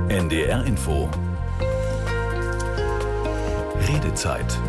NDR Info. Redezeit.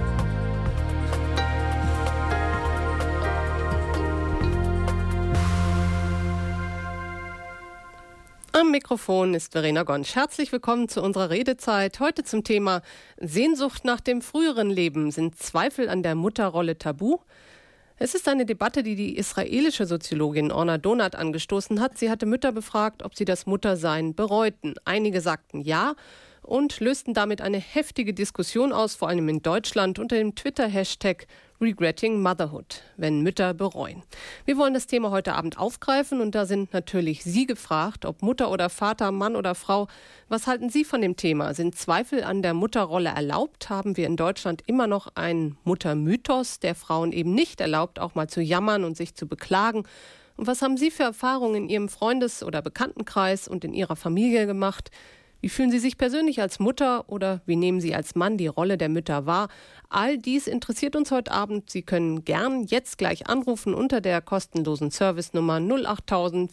Am Mikrofon ist Verena Gonsch. Herzlich willkommen zu unserer Redezeit. Heute zum Thema Sehnsucht nach dem früheren Leben. Sind Zweifel an der Mutterrolle tabu? Es ist eine Debatte, die die israelische Soziologin Orna Donat angestoßen hat. Sie hatte Mütter befragt, ob sie das Muttersein bereuten. Einige sagten ja und lösten damit eine heftige Diskussion aus, vor allem in Deutschland, unter dem Twitter-Hashtag Regretting Motherhood, wenn Mütter bereuen. Wir wollen das Thema heute Abend aufgreifen und da sind natürlich Sie gefragt, ob Mutter oder Vater, Mann oder Frau. Was halten Sie von dem Thema? Sind Zweifel an der Mutterrolle erlaubt? Haben wir in Deutschland immer noch einen Muttermythos, der Frauen eben nicht erlaubt, auch mal zu jammern und sich zu beklagen? Und was haben Sie für Erfahrungen in Ihrem Freundes- oder Bekanntenkreis und in Ihrer Familie gemacht? Wie fühlen Sie sich persönlich als Mutter oder wie nehmen Sie als Mann die Rolle der Mütter wahr? All dies interessiert uns heute Abend. Sie können gern jetzt gleich anrufen unter der kostenlosen Servicenummer 08000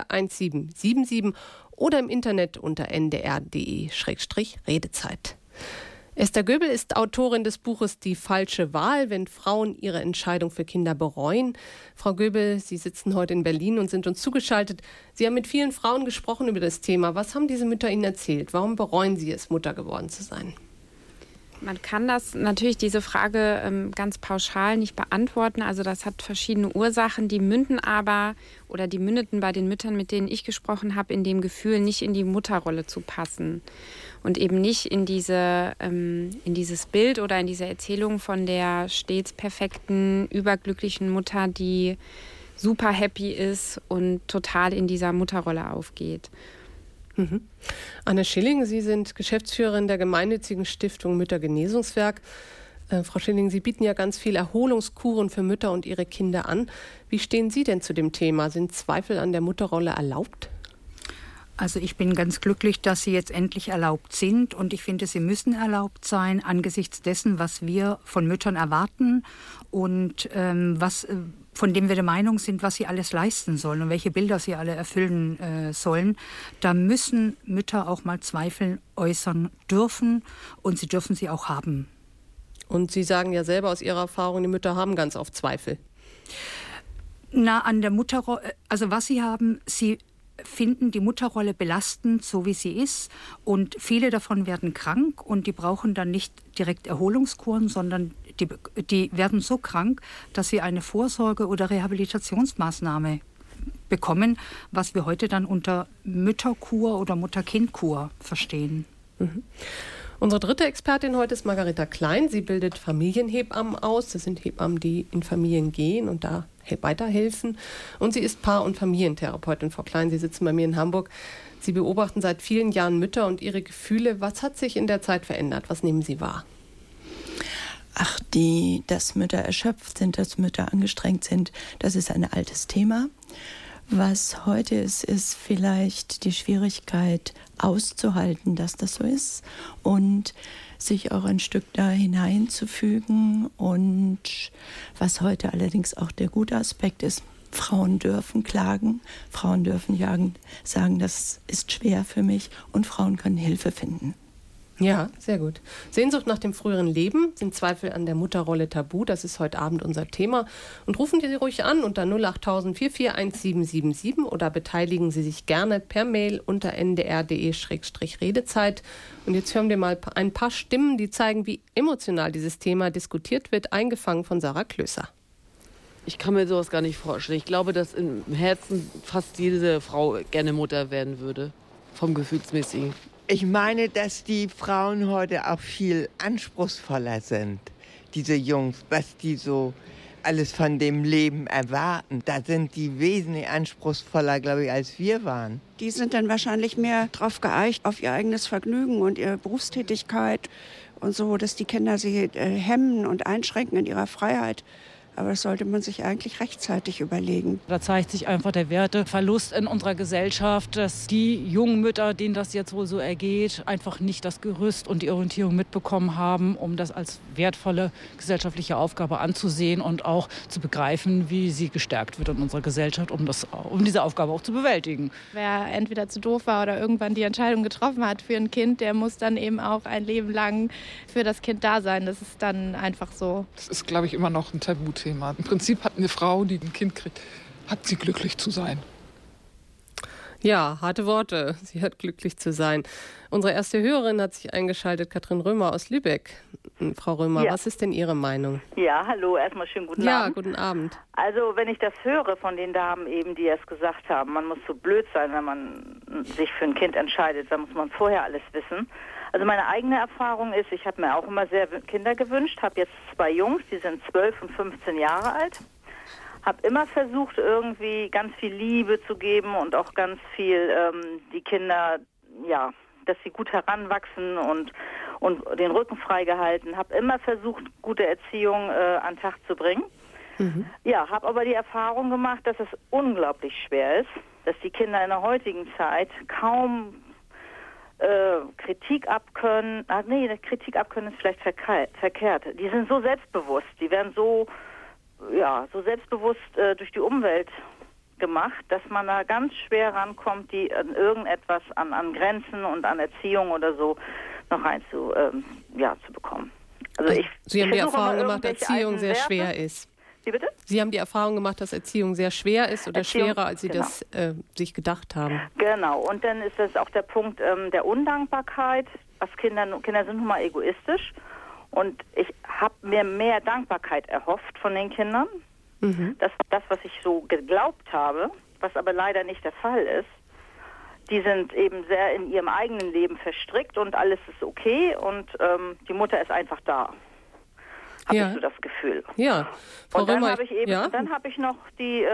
441777 oder im Internet unter ndr.de/Redezeit. Esther Göbel ist Autorin des Buches Die falsche Wahl, wenn Frauen ihre Entscheidung für Kinder bereuen. Frau Göbel, Sie sitzen heute in Berlin und sind uns zugeschaltet. Sie haben mit vielen Frauen gesprochen über das Thema. Was haben diese Mütter Ihnen erzählt? Warum bereuen Sie es, Mutter geworden zu sein? Man kann das natürlich, diese Frage ganz pauschal nicht beantworten. Also das hat verschiedene Ursachen. Die mündeten bei den Müttern, mit denen ich gesprochen habe, in dem Gefühl, nicht in die Mutterrolle zu passen. Und eben nicht in dieses Bild oder in diese Erzählung von der stets perfekten, überglücklichen Mutter, die super happy ist und total in dieser Mutterrolle aufgeht. Mhm. Anne Schilling, Sie sind Geschäftsführerin der gemeinnützigen Stiftung Müttergenesungswerk. Frau Schilling, Sie bieten ja ganz viel Erholungskuren für Mütter und ihre Kinder an. Wie stehen Sie denn zu dem Thema? Sind Zweifel an der Mutterrolle erlaubt? Also ich bin ganz glücklich, dass sie jetzt endlich erlaubt sind und ich finde, sie müssen erlaubt sein angesichts dessen, was wir von Müttern erwarten und von dem wir der Meinung sind, was sie alles leisten sollen und welche Bilder sie alle erfüllen sollen. Da müssen Mütter auch mal Zweifel äußern dürfen und sie dürfen sie auch haben. Und Sie sagen ja selber aus Ihrer Erfahrung, die Mütter haben ganz oft Zweifel. An der Mutterrolle, also was sie haben, sie finden die Mutterrolle belastend, so wie sie ist. Und viele davon werden krank und die brauchen dann nicht direkt Erholungskuren, sondern die werden so krank, dass sie eine Vorsorge- oder Rehabilitationsmaßnahme bekommen, was wir heute dann unter Mütterkur oder Mutter-Kind-Kur verstehen. Mhm. Unsere dritte Expertin heute ist Margareta Klein. Sie bildet Familienhebammen aus. Das sind Hebammen, die in Familien gehen und da weiterhelfen. Und sie ist Paar- und Familientherapeutin. Frau Klein, Sie sitzen bei mir in Hamburg. Sie beobachten seit vielen Jahren Mütter und ihre Gefühle. Was hat sich in der Zeit verändert? Was nehmen Sie wahr? Dass Mütter erschöpft sind, dass Mütter angestrengt sind, das ist ein altes Thema. Was heute ist vielleicht die Schwierigkeit auszuhalten, dass das so ist und sich auch ein Stück da hineinzufügen. Und was heute allerdings auch der gute Aspekt ist, Frauen dürfen klagen, Frauen dürfen sagen, das ist schwer für mich und Frauen können Hilfe finden. Ja, sehr gut. Sehnsucht nach dem früheren Leben, sind Zweifel an der Mutterrolle tabu? Das ist heute Abend unser Thema. Und rufen Sie ruhig an unter 08000 441777 oder beteiligen Sie sich gerne per Mail unter ndr.de/Redezeit. Und jetzt hören wir mal ein paar Stimmen, die zeigen, wie emotional dieses Thema diskutiert wird, eingefangen von Sarah Klöser. Ich kann mir sowas gar nicht vorstellen. Ich glaube, dass im Herzen fast jede Frau gerne Mutter werden würde, vom Gefühlsmäßigen. Ich meine, dass die Frauen heute auch viel anspruchsvoller sind, diese Jungs, was die so alles von dem Leben erwarten. Da sind die wesentlich anspruchsvoller, glaube ich, als wir waren. Die sind dann wahrscheinlich mehr drauf geeicht, auf ihr eigenes Vergnügen und ihre Berufstätigkeit und so, dass die Kinder sie hemmen und einschränken in ihrer Freiheit. Aber das sollte man sich eigentlich rechtzeitig überlegen. Da zeigt sich einfach der Werteverlust in unserer Gesellschaft, dass die jungen Mütter, denen das jetzt wohl so ergeht, einfach nicht das Gerüst und die Orientierung mitbekommen haben, um das als wertvolle gesellschaftliche Aufgabe anzusehen und auch zu begreifen, wie sie gestärkt wird in unserer Gesellschaft, um diese Aufgabe auch zu bewältigen. Wer entweder zu doof war oder irgendwann die Entscheidung getroffen hat für ein Kind, der muss dann eben auch ein Leben lang für das Kind da sein. Das ist dann einfach so. Das ist, glaube ich, immer noch ein Tabuthema. Im Prinzip hat eine Frau, die ein Kind kriegt, hat sie glücklich zu sein. Ja, harte Worte. Sie hat glücklich zu sein. Unsere erste Hörerin hat sich eingeschaltet, Katrin Römer aus Lübeck. Frau Römer, was ist denn Ihre Meinung? Ja, hallo, erstmal schönen guten Abend. Ja, guten Abend. Also, wenn ich das höre von den Damen eben, die es gesagt haben, man muss so blöd sein, wenn man sich für ein Kind entscheidet, dann muss man vorher alles wissen. Also meine eigene Erfahrung ist, ich habe mir auch immer sehr Kinder gewünscht, habe jetzt 2 Jungs, die sind 12 und 15 Jahre alt. Habe immer versucht, irgendwie ganz viel Liebe zu geben und auch ganz viel die Kinder, ja, dass sie gut heranwachsen und den Rücken freigehalten. Habe immer versucht, gute Erziehung an den Tag zu bringen. Ja, habe aber die Erfahrung gemacht, dass es unglaublich schwer ist, dass die Kinder in der heutigen Zeit kaum Kritik abkönnen. Kritik abkönnen ist vielleicht verkehrt. Die sind so selbstbewusst, die werden so selbstbewusst durch die Umwelt gemacht, dass man da ganz schwer rankommt, die an irgendetwas, an Grenzen und an Erziehung oder so noch zu bekommen. Also Sie haben die Erfahrung gemacht, dass Erziehung sehr schwer ist. Wie bitte? Sie haben die Erfahrung gemacht, dass Erziehung sehr schwer ist oder schwerer, als Sie das sich gedacht haben. Genau. Und dann ist das auch der Punkt der Undankbarkeit. Kinder sind nun mal egoistisch. Und ich habe mir mehr Dankbarkeit erhofft von den Kindern. Das, was ich so geglaubt habe, was aber leider nicht der Fall ist. Die sind eben sehr in ihrem eigenen Leben verstrickt und alles ist okay und die Mutter ist einfach da. Habe ich so das Gefühl. Ja. Frau und dann Römer, habe ich noch die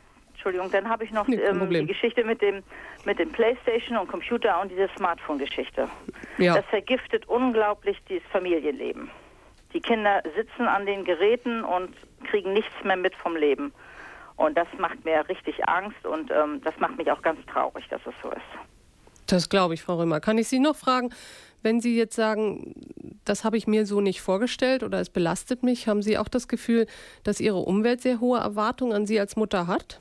die Geschichte mit dem Playstation und Computer und diese Smartphone-Geschichte. Ja. Das vergiftet unglaublich das Familienleben. Die Kinder sitzen an den Geräten und kriegen nichts mehr mit vom Leben. Und das macht mir richtig Angst und das macht mich auch ganz traurig, dass es so ist. Das glaube ich, Frau Römer. Kann ich Sie noch fragen, wenn Sie jetzt sagen, das habe ich mir so nicht vorgestellt oder es belastet mich, haben Sie auch das Gefühl, dass Ihre Umwelt sehr hohe Erwartungen an Sie als Mutter hat?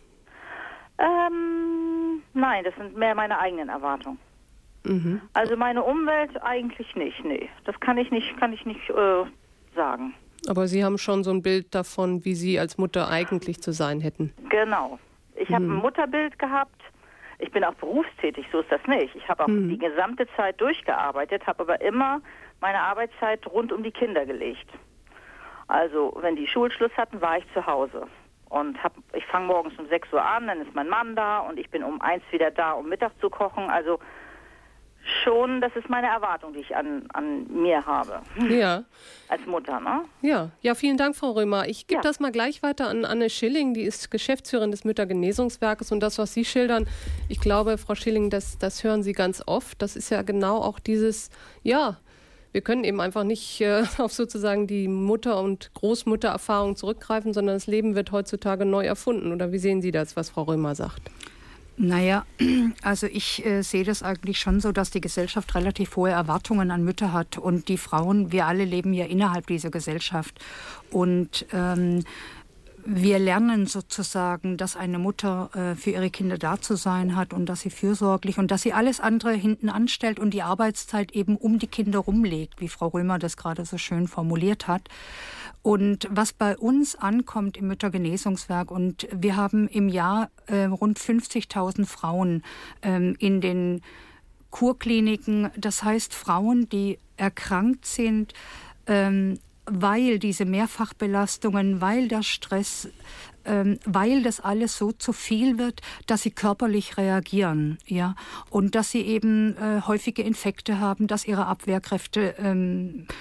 Nein, das sind mehr meine eigenen Erwartungen. Also meine Umwelt eigentlich nicht, nee. Das kann ich nicht sagen. Aber Sie haben schon so ein Bild davon, wie Sie als Mutter eigentlich zu sein hätten. Genau. Ich habe ein Mutterbild gehabt. Ich bin auch berufstätig, so ist das nicht. Ich habe auch die gesamte Zeit durchgearbeitet, habe aber immer meine Arbeitszeit rund um die Kinder gelegt. Also wenn die Schulschluss hatten, war ich zu Hause. Und ich fange morgens um 6 Uhr an, dann ist mein Mann da und ich bin um 1 wieder da, um Mittag zu kochen. Also schon, das ist meine Erwartung, die ich an mir habe. Ja. Als Mutter, ne? Ja, vielen Dank, Frau Römer. Ich gebe das mal gleich weiter an Anne Schilling, die ist Geschäftsführerin des Müttergenesungswerkes. Und das, was Sie schildern, ich glaube, Frau Schilling, das hören Sie ganz oft. Das ist ja genau auch dieses, wir können eben einfach nicht auf sozusagen die Mutter- und Großmuttererfahrung zurückgreifen, sondern das Leben wird heutzutage neu erfunden. Oder wie sehen Sie das, was Frau Römer sagt? Naja, also ich sehe das eigentlich schon so, dass die Gesellschaft relativ hohe Erwartungen an Mütter hat. Und die Frauen, wir alle leben ja innerhalb dieser Gesellschaft. Und wir lernen sozusagen, dass eine Mutter für ihre Kinder da zu sein hat und dass sie fürsorglich und dass sie alles andere hinten anstellt und die Arbeitszeit eben um die Kinder rumlegt, wie Frau Römer das gerade so schön formuliert hat. Und was bei uns ankommt im Müttergenesungswerk, und wir haben im Jahr rund 50.000 Frauen in den Kurkliniken, das heißt Frauen, die erkrankt sind, weil diese Mehrfachbelastungen, weil der Stress, weil das alles so zu viel wird, dass sie körperlich reagieren, ja, und dass sie eben häufige Infekte haben, dass ihre Abwehrkräfte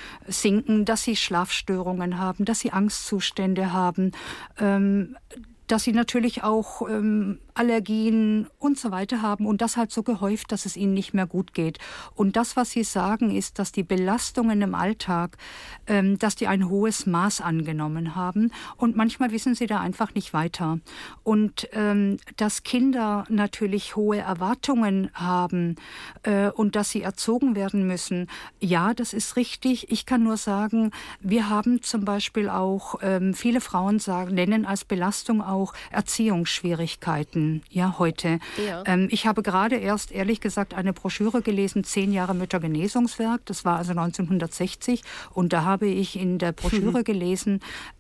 sinken, dass sie Schlafstörungen haben, dass sie Angstzustände haben, dass sie natürlich auch Allergien und so weiter haben und das halt so gehäuft, dass es ihnen nicht mehr gut geht. Und das, was Sie sagen, ist, dass die Belastungen im Alltag, dass die ein hohes Maß angenommen haben und manchmal wissen sie da einfach nicht weiter. Und dass Kinder natürlich hohe Erwartungen haben und dass sie erzogen werden müssen, ja, das ist richtig. Ich kann nur sagen, wir haben zum Beispiel auch, viele Frauen nennen als Belastung auch Erziehungsschwierigkeiten, ja, heute. Ja. Ich habe gerade erst, ehrlich gesagt, eine Broschüre gelesen, 10 Jahre Müttergenesungswerk, das war also 1960 und da habe ich in der Broschüre gelesen,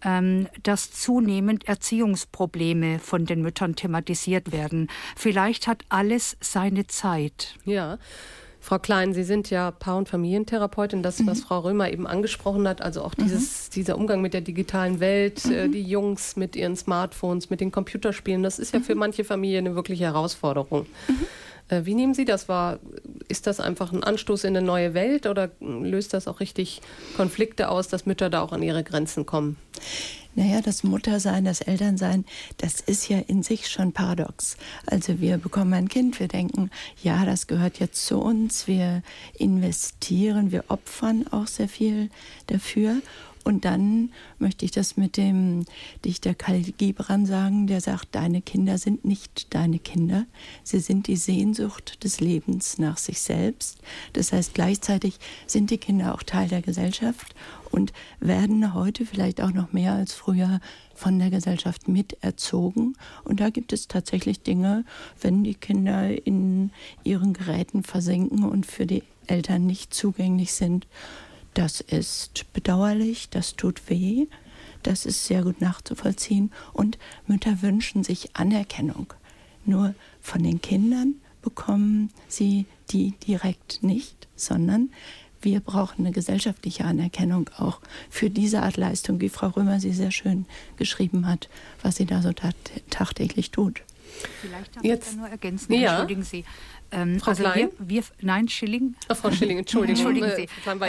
dass zunehmend Erziehungsprobleme von den Müttern thematisiert werden. Vielleicht hat alles seine Zeit. Ja. Frau Klein, Sie sind ja Paar- und Familientherapeutin, das, was Frau Römer eben angesprochen hat, also auch dieser Umgang mit der digitalen Welt, die Jungs mit ihren Smartphones, mit den Computerspielen, das ist ja für manche Familien eine wirkliche Herausforderung. Wie nehmen Sie das wahr? Ist das einfach ein Anstoß in eine neue Welt oder löst das auch richtig Konflikte aus, dass Mütter da auch an ihre Grenzen kommen? Naja, das Muttersein, das Elternsein, das ist ja in sich schon paradox. Also wir bekommen ein Kind, wir denken, ja, das gehört jetzt zu uns, wir investieren, wir opfern auch sehr viel dafür. Und dann möchte ich das mit dem Dichter Khalil Gibran sagen, der sagt, deine Kinder sind nicht deine Kinder. Sie sind die Sehnsucht des Lebens nach sich selbst. Das heißt, gleichzeitig sind die Kinder auch Teil der Gesellschaft und werden heute vielleicht auch noch mehr als früher von der Gesellschaft miterzogen. Und da gibt es tatsächlich Dinge, wenn die Kinder in ihren Geräten versinken und für die Eltern nicht zugänglich sind. Das ist bedauerlich, das tut weh, das ist sehr gut nachzuvollziehen. Und Mütter wünschen sich Anerkennung. Nur von den Kindern bekommen sie die direkt nicht, sondern wir brauchen eine gesellschaftliche Anerkennung auch für diese Art Leistung, wie Frau Römer sie sehr schön geschrieben hat, was sie da so tagtäglich tut. Vielleicht darf ich da nur ergänzen, entschuldigen Sie. Frau Klein? Nein, Schilling. Frau Schilling, entschuldigen Sie.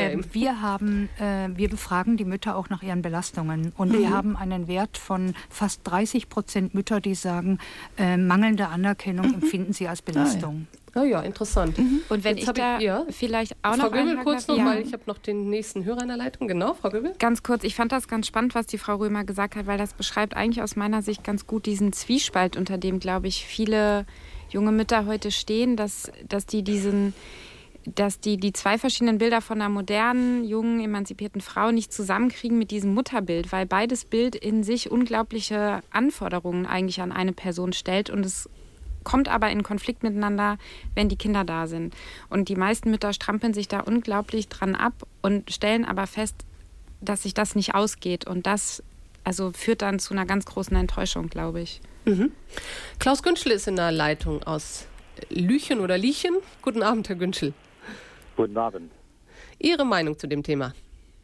Wir befragen die Mütter auch nach ihren Belastungen. Und wir haben einen Wert von fast 30% Mütter, die sagen, mangelnde Anerkennung empfinden sie als Belastung. Oh ja, interessant. Und wenn jetzt vielleicht auch Frau noch Göbel, kurz noch, weil ich habe noch den nächsten Hörer in der Leitung. Genau, Frau Göbel. Ganz kurz, ich fand das ganz spannend, was die Frau Römer gesagt hat, weil das beschreibt eigentlich aus meiner Sicht ganz gut diesen Zwiespalt, unter dem, glaube ich, viele junge Mütter heute stehen, dass die die zwei verschiedenen Bilder von einer modernen, jungen, emanzipierten Frau nicht zusammenkriegen mit diesem Mutterbild, weil beides Bild in sich unglaubliche Anforderungen eigentlich an eine Person stellt und es kommt aber in Konflikt miteinander, wenn die Kinder da sind. Und die meisten Mütter strampeln sich da unglaublich dran ab und stellen aber fest, dass sich das nicht ausgeht. Und das führt dann zu einer ganz großen Enttäuschung, glaube ich. Klaus Günschel ist in der Leitung aus Lüchen oder Liechen. Guten Abend, Herr Günschel. Guten Abend. Ihre Meinung zu dem Thema?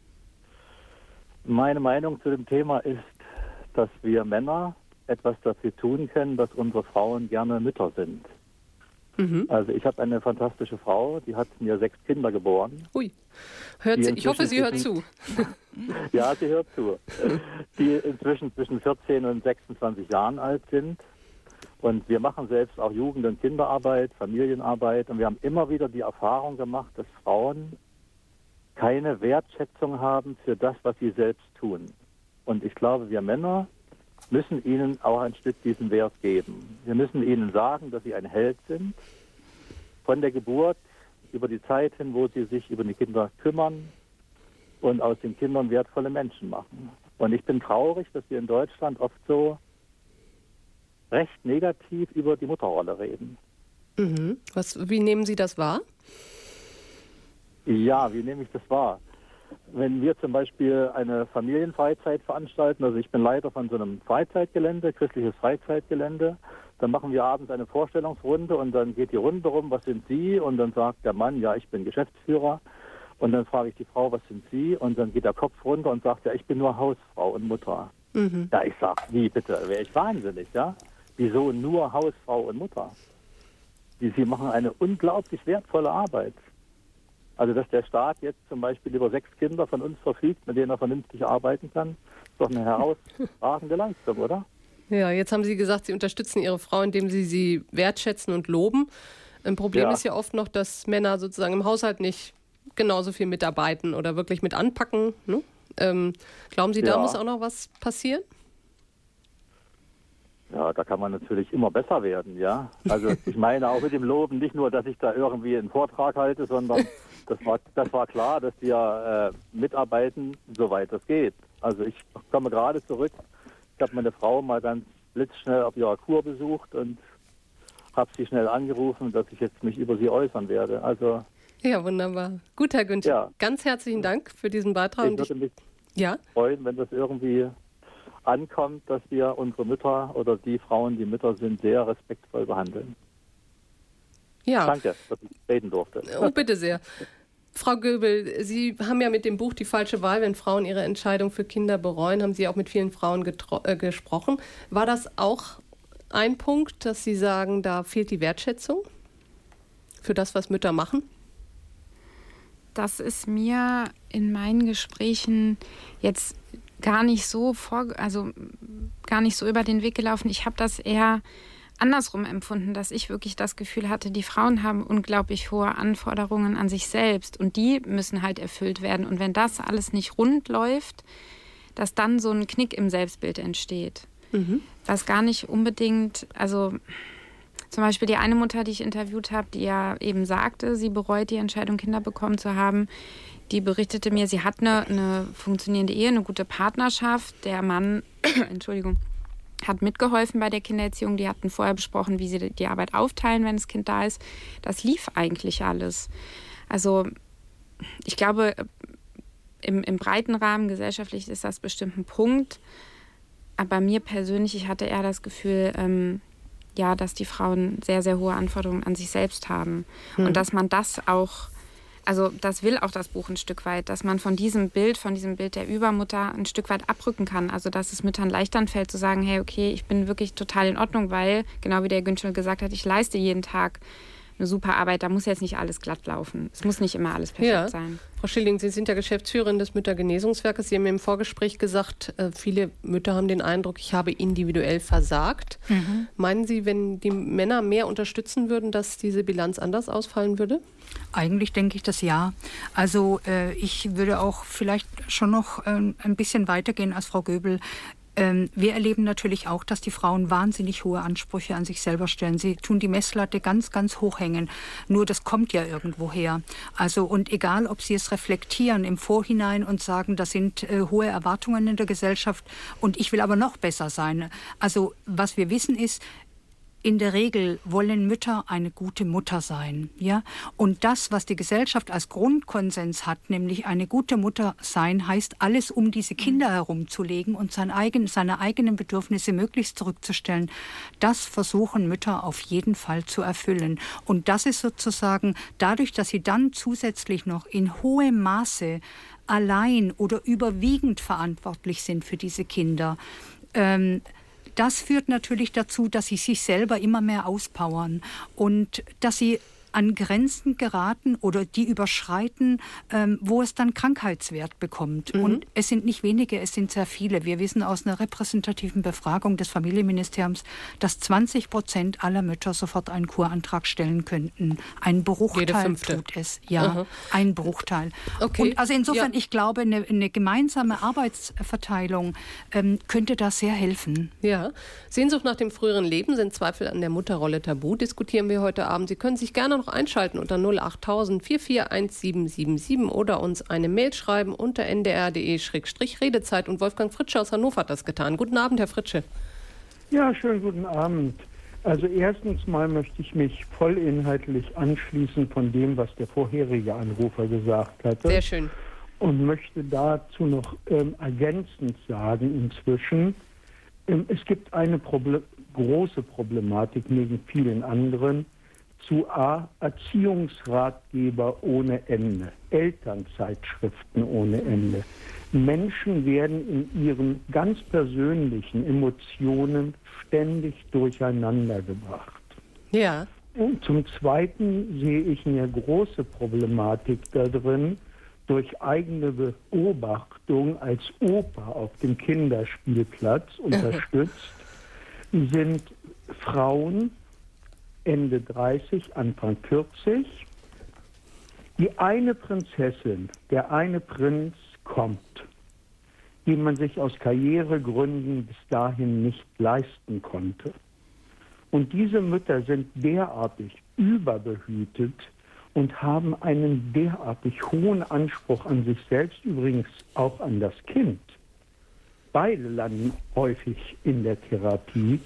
Meine Meinung zu dem Thema ist, dass wir Männer etwas dafür tun können, dass unsere Frauen gerne Mütter sind. Also ich habe eine fantastische Frau, die hat mir 6 Kinder geboren. Ui, ich hoffe, sie hört zu. Ja, sie hört zu. Die inzwischen zwischen 14 und 26 Jahren alt sind. Und wir machen selbst auch Jugend- und Kinderarbeit, Familienarbeit. Und wir haben immer wieder die Erfahrung gemacht, dass Frauen keine Wertschätzung haben für das, was sie selbst tun. Und ich glaube, wir Männer müssen ihnen auch ein Stück diesen Wert geben. Wir müssen ihnen sagen, dass sie ein Held sind, von der Geburt über die Zeit hin, wo sie sich über die Kinder kümmern und aus den Kindern wertvolle Menschen machen. Und ich bin traurig, dass wir in Deutschland oft so recht negativ über die Mutterrolle reden. Wie nehmen Sie das wahr? Ja, wie nehme ich das wahr? Wenn wir zum Beispiel eine Familienfreizeit veranstalten, also ich bin Leiter von so einem Freizeitgelände, christliches Freizeitgelände, dann machen wir abends eine Vorstellungsrunde und dann geht die Runde rum, was sind Sie? Und dann sagt der Mann, ja, ich bin Geschäftsführer. Und dann frage ich die Frau, was sind Sie? Und dann geht der Kopf runter und sagt, ja, ich bin nur Hausfrau und Mutter. Ja, ich sage, wie bitte, wäre ich wahnsinnig, ja? Wieso nur Hausfrau und Mutter? Sie machen eine unglaublich wertvolle Arbeit. Also, dass der Staat jetzt zum Beispiel über 6 Kinder von uns verfügt, mit denen er vernünftig arbeiten kann, ist doch eine herausragende Leistung, oder? Ja, jetzt haben Sie gesagt, Sie unterstützen Ihre Frau, indem Sie sie wertschätzen und loben. Ein Problem ist ja oft noch, dass Männer sozusagen im Haushalt nicht genauso viel mitarbeiten oder wirklich mit anpacken. Ne? Glauben Sie, da muss auch noch was passieren? Ja, da kann man natürlich immer besser werden, ja. Also ich meine auch mit dem Loben nicht nur, dass ich da irgendwie einen Vortrag halte, sondern das war klar, dass wir mitarbeiten, soweit das geht. Also ich komme gerade zurück. Ich habe meine Frau mal ganz blitzschnell auf ihrer Kur besucht und habe sie schnell angerufen, dass ich jetzt mich über sie äußern werde. Also ja, wunderbar. Gut, Herr Günther, ganz herzlichen Dank für diesen Beitrag. Ich würde mich freuen, wenn das irgendwie ankommt, dass wir unsere Mütter oder die Frauen, die Mütter sind, sehr respektvoll behandeln. Ja. Danke, dass ich reden durfte. Oh, bitte sehr. Frau Göbel, Sie haben ja mit dem Buch Die falsche Wahl, wenn Frauen ihre Entscheidung für Kinder bereuen, haben Sie auch mit vielen Frauen gesprochen. War das auch ein Punkt, dass Sie sagen, da fehlt die Wertschätzung für das, was Mütter machen? Das ist mir in meinen Gesprächen jetzt gar nicht so über den Weg gelaufen. Ich habe das eher andersrum empfunden, dass ich wirklich das Gefühl hatte, die Frauen haben unglaublich hohe Anforderungen an sich selbst und die müssen halt erfüllt werden. Und wenn das alles nicht rund läuft, dass dann so ein Knick im Selbstbild entsteht. Was gar nicht unbedingt, also zum Beispiel die eine Mutter, die ich interviewt habe, die ja eben sagte, sie bereut die Entscheidung, Kinder bekommen zu haben, die berichtete mir, sie hat eine funktionierende Ehe, eine gute Partnerschaft. Der Mann, hat mitgeholfen bei der Kindererziehung. Die hatten vorher besprochen, wie sie die Arbeit aufteilen, wenn das Kind da ist. Das lief eigentlich alles. Also ich glaube, im breiten Rahmen gesellschaftlich ist das bestimmt ein Punkt. Aber mir persönlich, ich hatte eher das Gefühl, dass die Frauen sehr, sehr hohe Anforderungen an sich selbst haben. Und dass man das auch, also das will auch das Buch ein Stück weit, dass man von diesem Bild der Übermutter ein Stück weit abrücken kann. Also dass es Müttern leichter fällt zu sagen, hey, okay, ich bin wirklich total in Ordnung, weil, genau wie der Günther gesagt hat, ich leiste jeden Tag eine super Arbeit. Da muss jetzt nicht alles glatt laufen. Es muss nicht immer alles perfekt sein. Frau Schilling, Sie sind ja Geschäftsführerin des Müttergenesungswerkes. Sie haben mir im Vorgespräch gesagt, viele Mütter haben den Eindruck, ich habe individuell versagt. Meinen Sie, wenn die Männer mehr unterstützen würden, dass diese Bilanz anders ausfallen würde? Eigentlich denke ich das ja. Also ich würde auch vielleicht schon noch ein bisschen weitergehen als Frau Göbel. Wir erleben natürlich auch, dass die Frauen wahnsinnig hohe Ansprüche an sich selber stellen. Sie tun die Messlatte ganz, ganz hoch hängen. Nur das kommt ja irgendwo her. Also und egal, ob sie es reflektieren im Vorhinein und sagen, das sind hohe Erwartungen in der Gesellschaft und ich will aber noch besser sein. Also was wir wissen ist, in der Regel wollen Mütter eine gute Mutter sein, ja. Und das, was die Gesellschaft als Grundkonsens hat, nämlich eine gute Mutter sein, heißt alles um diese Kinder herumzulegen und seine eigenen Bedürfnisse möglichst zurückzustellen. Das versuchen Mütter auf jeden Fall zu erfüllen. Und das ist sozusagen dadurch, dass sie dann zusätzlich noch in hohem Maße allein oder überwiegend verantwortlich sind für diese Kinder. Das führt natürlich dazu, dass sie sich selber immer mehr auspowern und dass sie an Grenzen geraten oder die überschreiten, wo es dann Krankheitswert bekommt. Und es sind nicht wenige, es sind sehr viele. Wir wissen aus einer repräsentativen Befragung des Familienministeriums, dass 20% aller Mütter sofort einen Kurantrag stellen könnten. Ein Bruchteil tut es. Ja, ein Bruchteil. Okay. Und also insofern, ich glaube, eine gemeinsame Arbeitsverteilung könnte da sehr helfen. Ja. Sehnsucht nach dem früheren Leben, sind Zweifel an der Mutterrolle tabu, diskutieren wir heute Abend. Sie können sich gerne noch einschalten unter 08000 441777 oder uns eine Mail schreiben unter ndr.de/Redezeit. Und Wolfgang Fritsche aus Hannover hat das getan. Guten Abend, Herr Fritsche. Ja, schönen guten Abend. Also erstens mal möchte ich mich vollinhaltlich anschließen von dem, was der vorherige Anrufer gesagt hatte. Sehr schön. Und möchte dazu noch ergänzend sagen inzwischen, es gibt eine große Problematik neben vielen anderen, zu Erziehungsratgeber ohne Ende, Elternzeitschriften ohne Ende. Menschen werden in ihren ganz persönlichen Emotionen ständig durcheinander gebracht. Ja. Und zum Zweiten sehe ich eine große Problematik darin, durch eigene Beobachtung als Opa auf dem Kinderspielplatz unterstützt, sind Frauen Ende 30, Anfang 40. Die eine Prinzessin, der eine Prinz kommt, den man sich aus Karrieregründen bis dahin nicht leisten konnte. Und diese Mütter sind derartig überbehütet und haben einen derartig hohen Anspruch an sich selbst, übrigens auch an das Kind. Beide landen häufig in der Therapie,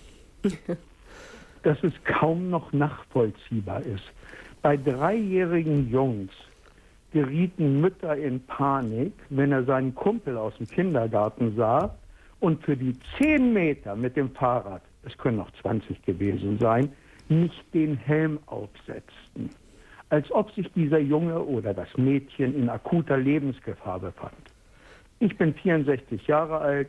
dass es kaum noch nachvollziehbar ist. Bei 3-jährigen Jungs gerieten Mütter in Panik, wenn er seinen Kumpel aus dem Kindergarten sah und für die 10 Meter mit dem Fahrrad, es können noch 20 gewesen sein, nicht den Helm aufsetzten. Als ob sich dieser Junge oder das Mädchen in akuter Lebensgefahr befand. Ich bin 64 Jahre alt,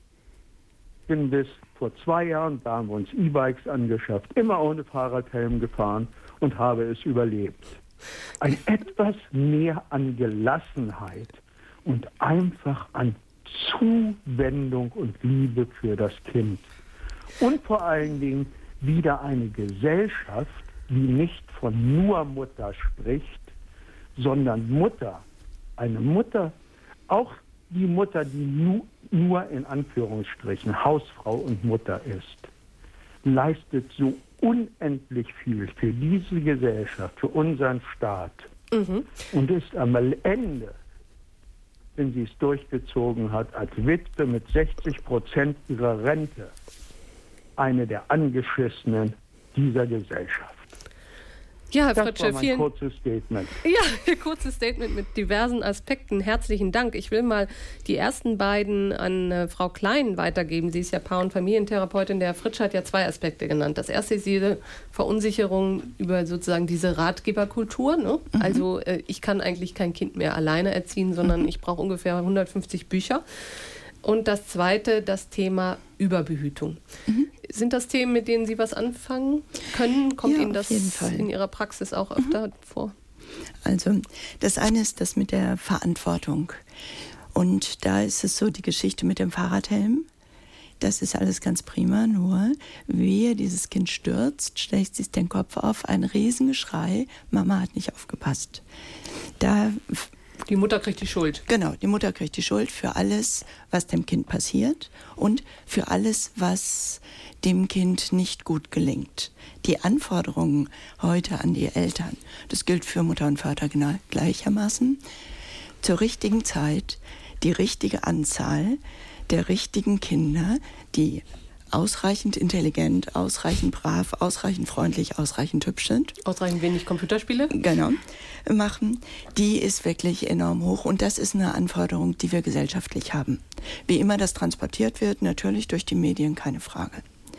bin bis vor 2 Jahren, da haben wir uns E-Bikes angeschafft, immer ohne Fahrradhelm gefahren und habe es überlebt. Ein etwas mehr an Gelassenheit und einfach an Zuwendung und Liebe für das Kind. Und vor allen Dingen wieder eine Gesellschaft, die nicht von nur Mutter spricht, sondern Mutter. Eine Mutter, auch die Mutter, die nur in Anführungsstrichen Hausfrau und Mutter ist, leistet so unendlich viel für diese Gesellschaft, für unseren Staat. Und ist am Ende, wenn sie es durchgezogen hat, als Witwe mit 60% ihrer Rente eine der Angeschissenen dieser Gesellschaft. Ja, Herr Das Fritsche, war mein kurzes Statement. Ja, kurzes Statement mit diversen Aspekten. Herzlichen Dank. Ich will mal die ersten beiden an Frau Klein weitergeben. Sie ist ja Paar- und Familientherapeutin. Der Herr Fritsche hat ja 2 Aspekte genannt. Das erste ist diese Verunsicherung über sozusagen diese Ratgeberkultur. Ne? Also ich kann eigentlich kein Kind mehr alleine erziehen, sondern ich brauche ungefähr 150 Bücher. Und das zweite, das Thema Überbehütung. Sind das Themen, mit denen Sie was anfangen können? Kommt Ihnen das in Ihrer Praxis auch öfter vor? Also das eine ist das mit der Verantwortung. Und da ist es so, die Geschichte mit dem Fahrradhelm, das ist alles ganz prima, nur wehe, dieses Kind stürzt, schlägt sich den Kopf auf, ein Riesengeschrei, Mama hat nicht aufgepasst. Die Mutter kriegt die Schuld. Genau, die Mutter kriegt die Schuld für alles, was dem Kind passiert und für alles, was dem Kind nicht gut gelingt. Die Anforderungen heute an die Eltern, das gilt für Mutter und Vater gleichermaßen, zur richtigen Zeit die richtige Anzahl der richtigen Kinder, die ausreichend intelligent, ausreichend brav, ausreichend freundlich, ausreichend hübsch sind. Ausreichend wenig Computerspiele. Genau, machen. Die ist wirklich enorm hoch und das ist eine Anforderung, die wir gesellschaftlich haben. Wie immer das transportiert wird, natürlich durch die Medien, keine Frage.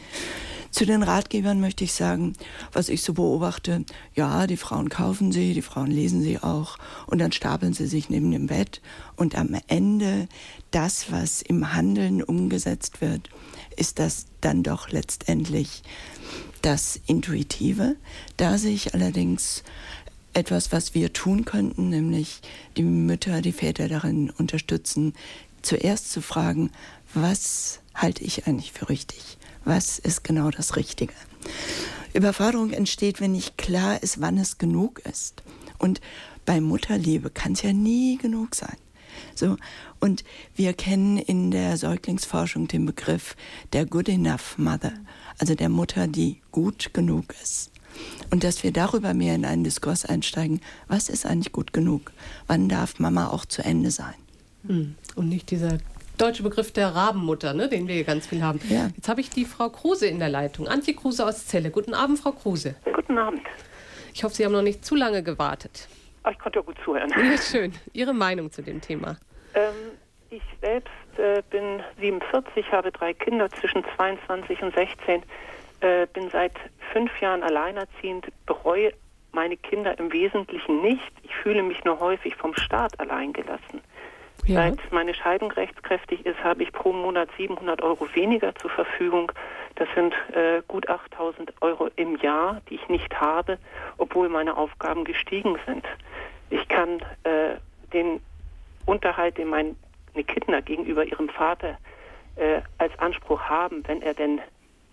Zu den Ratgebern möchte ich sagen, was ich so beobachte, ja, die Frauen kaufen sie, die Frauen lesen sie auch und dann stapeln sie sich neben dem Bett und am Ende das, was im Handeln umgesetzt wird, ist das dann doch letztendlich das Intuitive. Da sehe ich allerdings etwas, was wir tun könnten, nämlich die Mütter, die Väter darin unterstützen, zuerst zu fragen, was halte ich eigentlich für richtig? Was ist genau das Richtige? Überforderung entsteht, wenn nicht klar ist, wann es genug ist. Und bei Mutterliebe kann es ja nie genug sein. So, und wir kennen in der Säuglingsforschung den Begriff der Good Enough Mother, also der Mutter, die gut genug ist. Und dass wir darüber mehr in einen Diskurs einsteigen, was ist eigentlich gut genug? Wann darf Mama auch zu Ende sein? Und nicht dieser deutsche Begriff der Rabenmutter, ne, den wir hier ganz viel haben. Ja. Jetzt habe ich die Frau Kruse in der Leitung. Antje Kruse aus Celle. Guten Abend, Frau Kruse. Guten Abend. Ich hoffe, Sie haben noch nicht zu lange gewartet. Ich konnte ja gut zuhören. Ja, schön. Ihre Meinung zu dem Thema? Ich selbst bin 47, habe 3 Kinder zwischen 22 und 16, bin seit 5 Jahren alleinerziehend, bereue meine Kinder im Wesentlichen nicht. Ich fühle mich nur häufig vom Staat alleingelassen. Ja. Seit meine Scheidung rechtskräftig ist, habe ich pro Monat 700 Euro weniger zur Verfügung. Das sind gut 8.000 Euro im Jahr, die ich nicht habe, obwohl meine Aufgaben gestiegen sind. Ich kann den Unterhalt, den meine Kinder gegenüber ihrem Vater als Anspruch haben, wenn er denn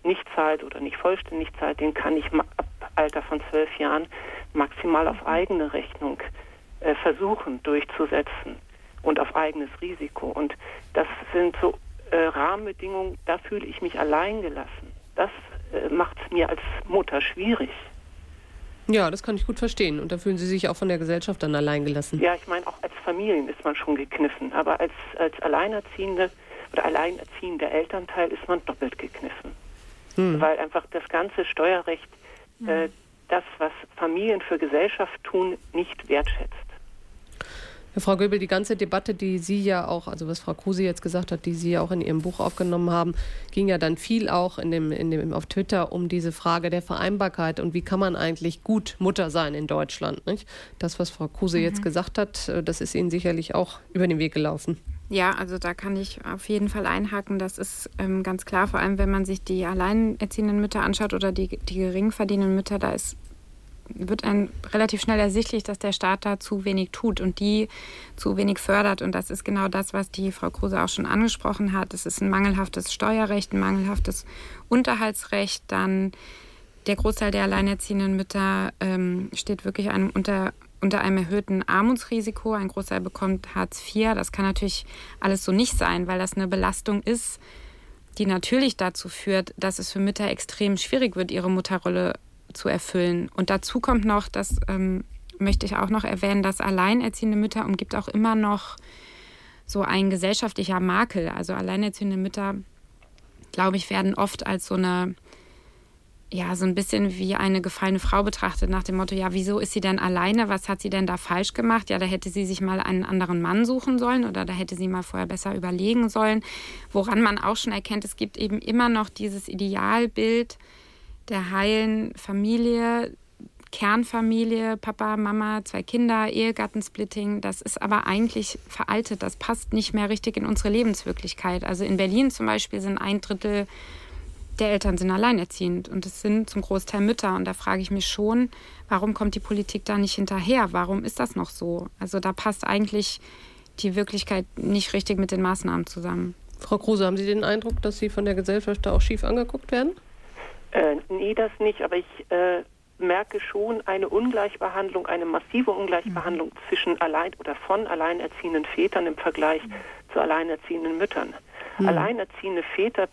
nicht zahlt oder nicht vollständig zahlt, den kann ich ab Alter von 12 Jahren maximal auf eigene Rechnung versuchen durchzusetzen und auf eigenes Risiko. Und das sind so Rahmenbedingungen, da fühle ich mich allein gelassen. Das macht es mir als Mutter schwierig. Ja, das kann ich gut verstehen. Und da fühlen Sie sich auch von der Gesellschaft dann allein gelassen. Ja, ich meine, auch als Familien ist man schon gekniffen. Aber als Alleinerziehende oder alleinerziehender Elternteil ist man doppelt gekniffen. Weil einfach das ganze Steuerrecht das, was Familien für Gesellschaft tun, nicht wertschätzt. Ja, Frau Göbel, die ganze Debatte, die Sie ja auch, also was Frau Kruse jetzt gesagt hat, die Sie ja auch in Ihrem Buch aufgenommen haben, ging ja dann viel auch auf Twitter um diese Frage der Vereinbarkeit und wie kann man eigentlich gut Mutter sein in Deutschland, nicht? Das, was Frau Kruse jetzt gesagt hat, das ist Ihnen sicherlich auch über den Weg gelaufen. Ja, also da kann ich auf jeden Fall einhaken. Das ist ganz klar, vor allem wenn man sich die alleinerziehenden Mütter anschaut oder die gering verdienenden Mütter, wird einem relativ schnell ersichtlich, dass der Staat da zu wenig tut und die zu wenig fördert. Und das ist genau das, was die Frau Kruse auch schon angesprochen hat. Es ist ein mangelhaftes Steuerrecht, ein mangelhaftes Unterhaltsrecht. Dann der Großteil der alleinerziehenden Mütter steht wirklich unter einem erhöhten Armutsrisiko. Ein Großteil bekommt Hartz IV. Das kann natürlich alles so nicht sein, weil das eine Belastung ist, die natürlich dazu führt, dass es für Mütter extrem schwierig wird, ihre Mutterrolle zu erfüllen. Und dazu kommt noch, das möchte ich auch noch erwähnen, dass alleinerziehende Mütter umgibt auch immer noch so ein gesellschaftlicher Makel. Also alleinerziehende Mütter, glaube ich, werden oft als so ein bisschen wie eine gefallene Frau betrachtet, nach dem Motto, ja, wieso ist sie denn alleine? Was hat sie denn da falsch gemacht? Ja, da hätte sie sich mal einen anderen Mann suchen sollen oder da hätte sie mal vorher besser überlegen sollen. Woran man auch schon erkennt, es gibt eben immer noch dieses Idealbild der heilen Familie, Kernfamilie, Papa, Mama, 2 Kinder, Ehegattensplitting. Das ist aber eigentlich veraltet. Das passt nicht mehr richtig in unsere Lebenswirklichkeit. Also in Berlin zum Beispiel sind 1/3 der Eltern sind alleinerziehend und es sind zum Großteil Mütter. Und da frage ich mich schon, warum kommt die Politik da nicht hinterher? Warum ist das noch so? Also da passt eigentlich die Wirklichkeit nicht richtig mit den Maßnahmen zusammen. Frau Kruse, haben Sie den Eindruck, dass Sie von der Gesellschaft da auch schief angeguckt werden? Nee, das nicht, aber ich merke schon eine Ungleichbehandlung, eine massive Ungleichbehandlung zwischen von alleinerziehenden Vätern im Vergleich zu alleinerziehenden Müttern. Alleinerziehende Väter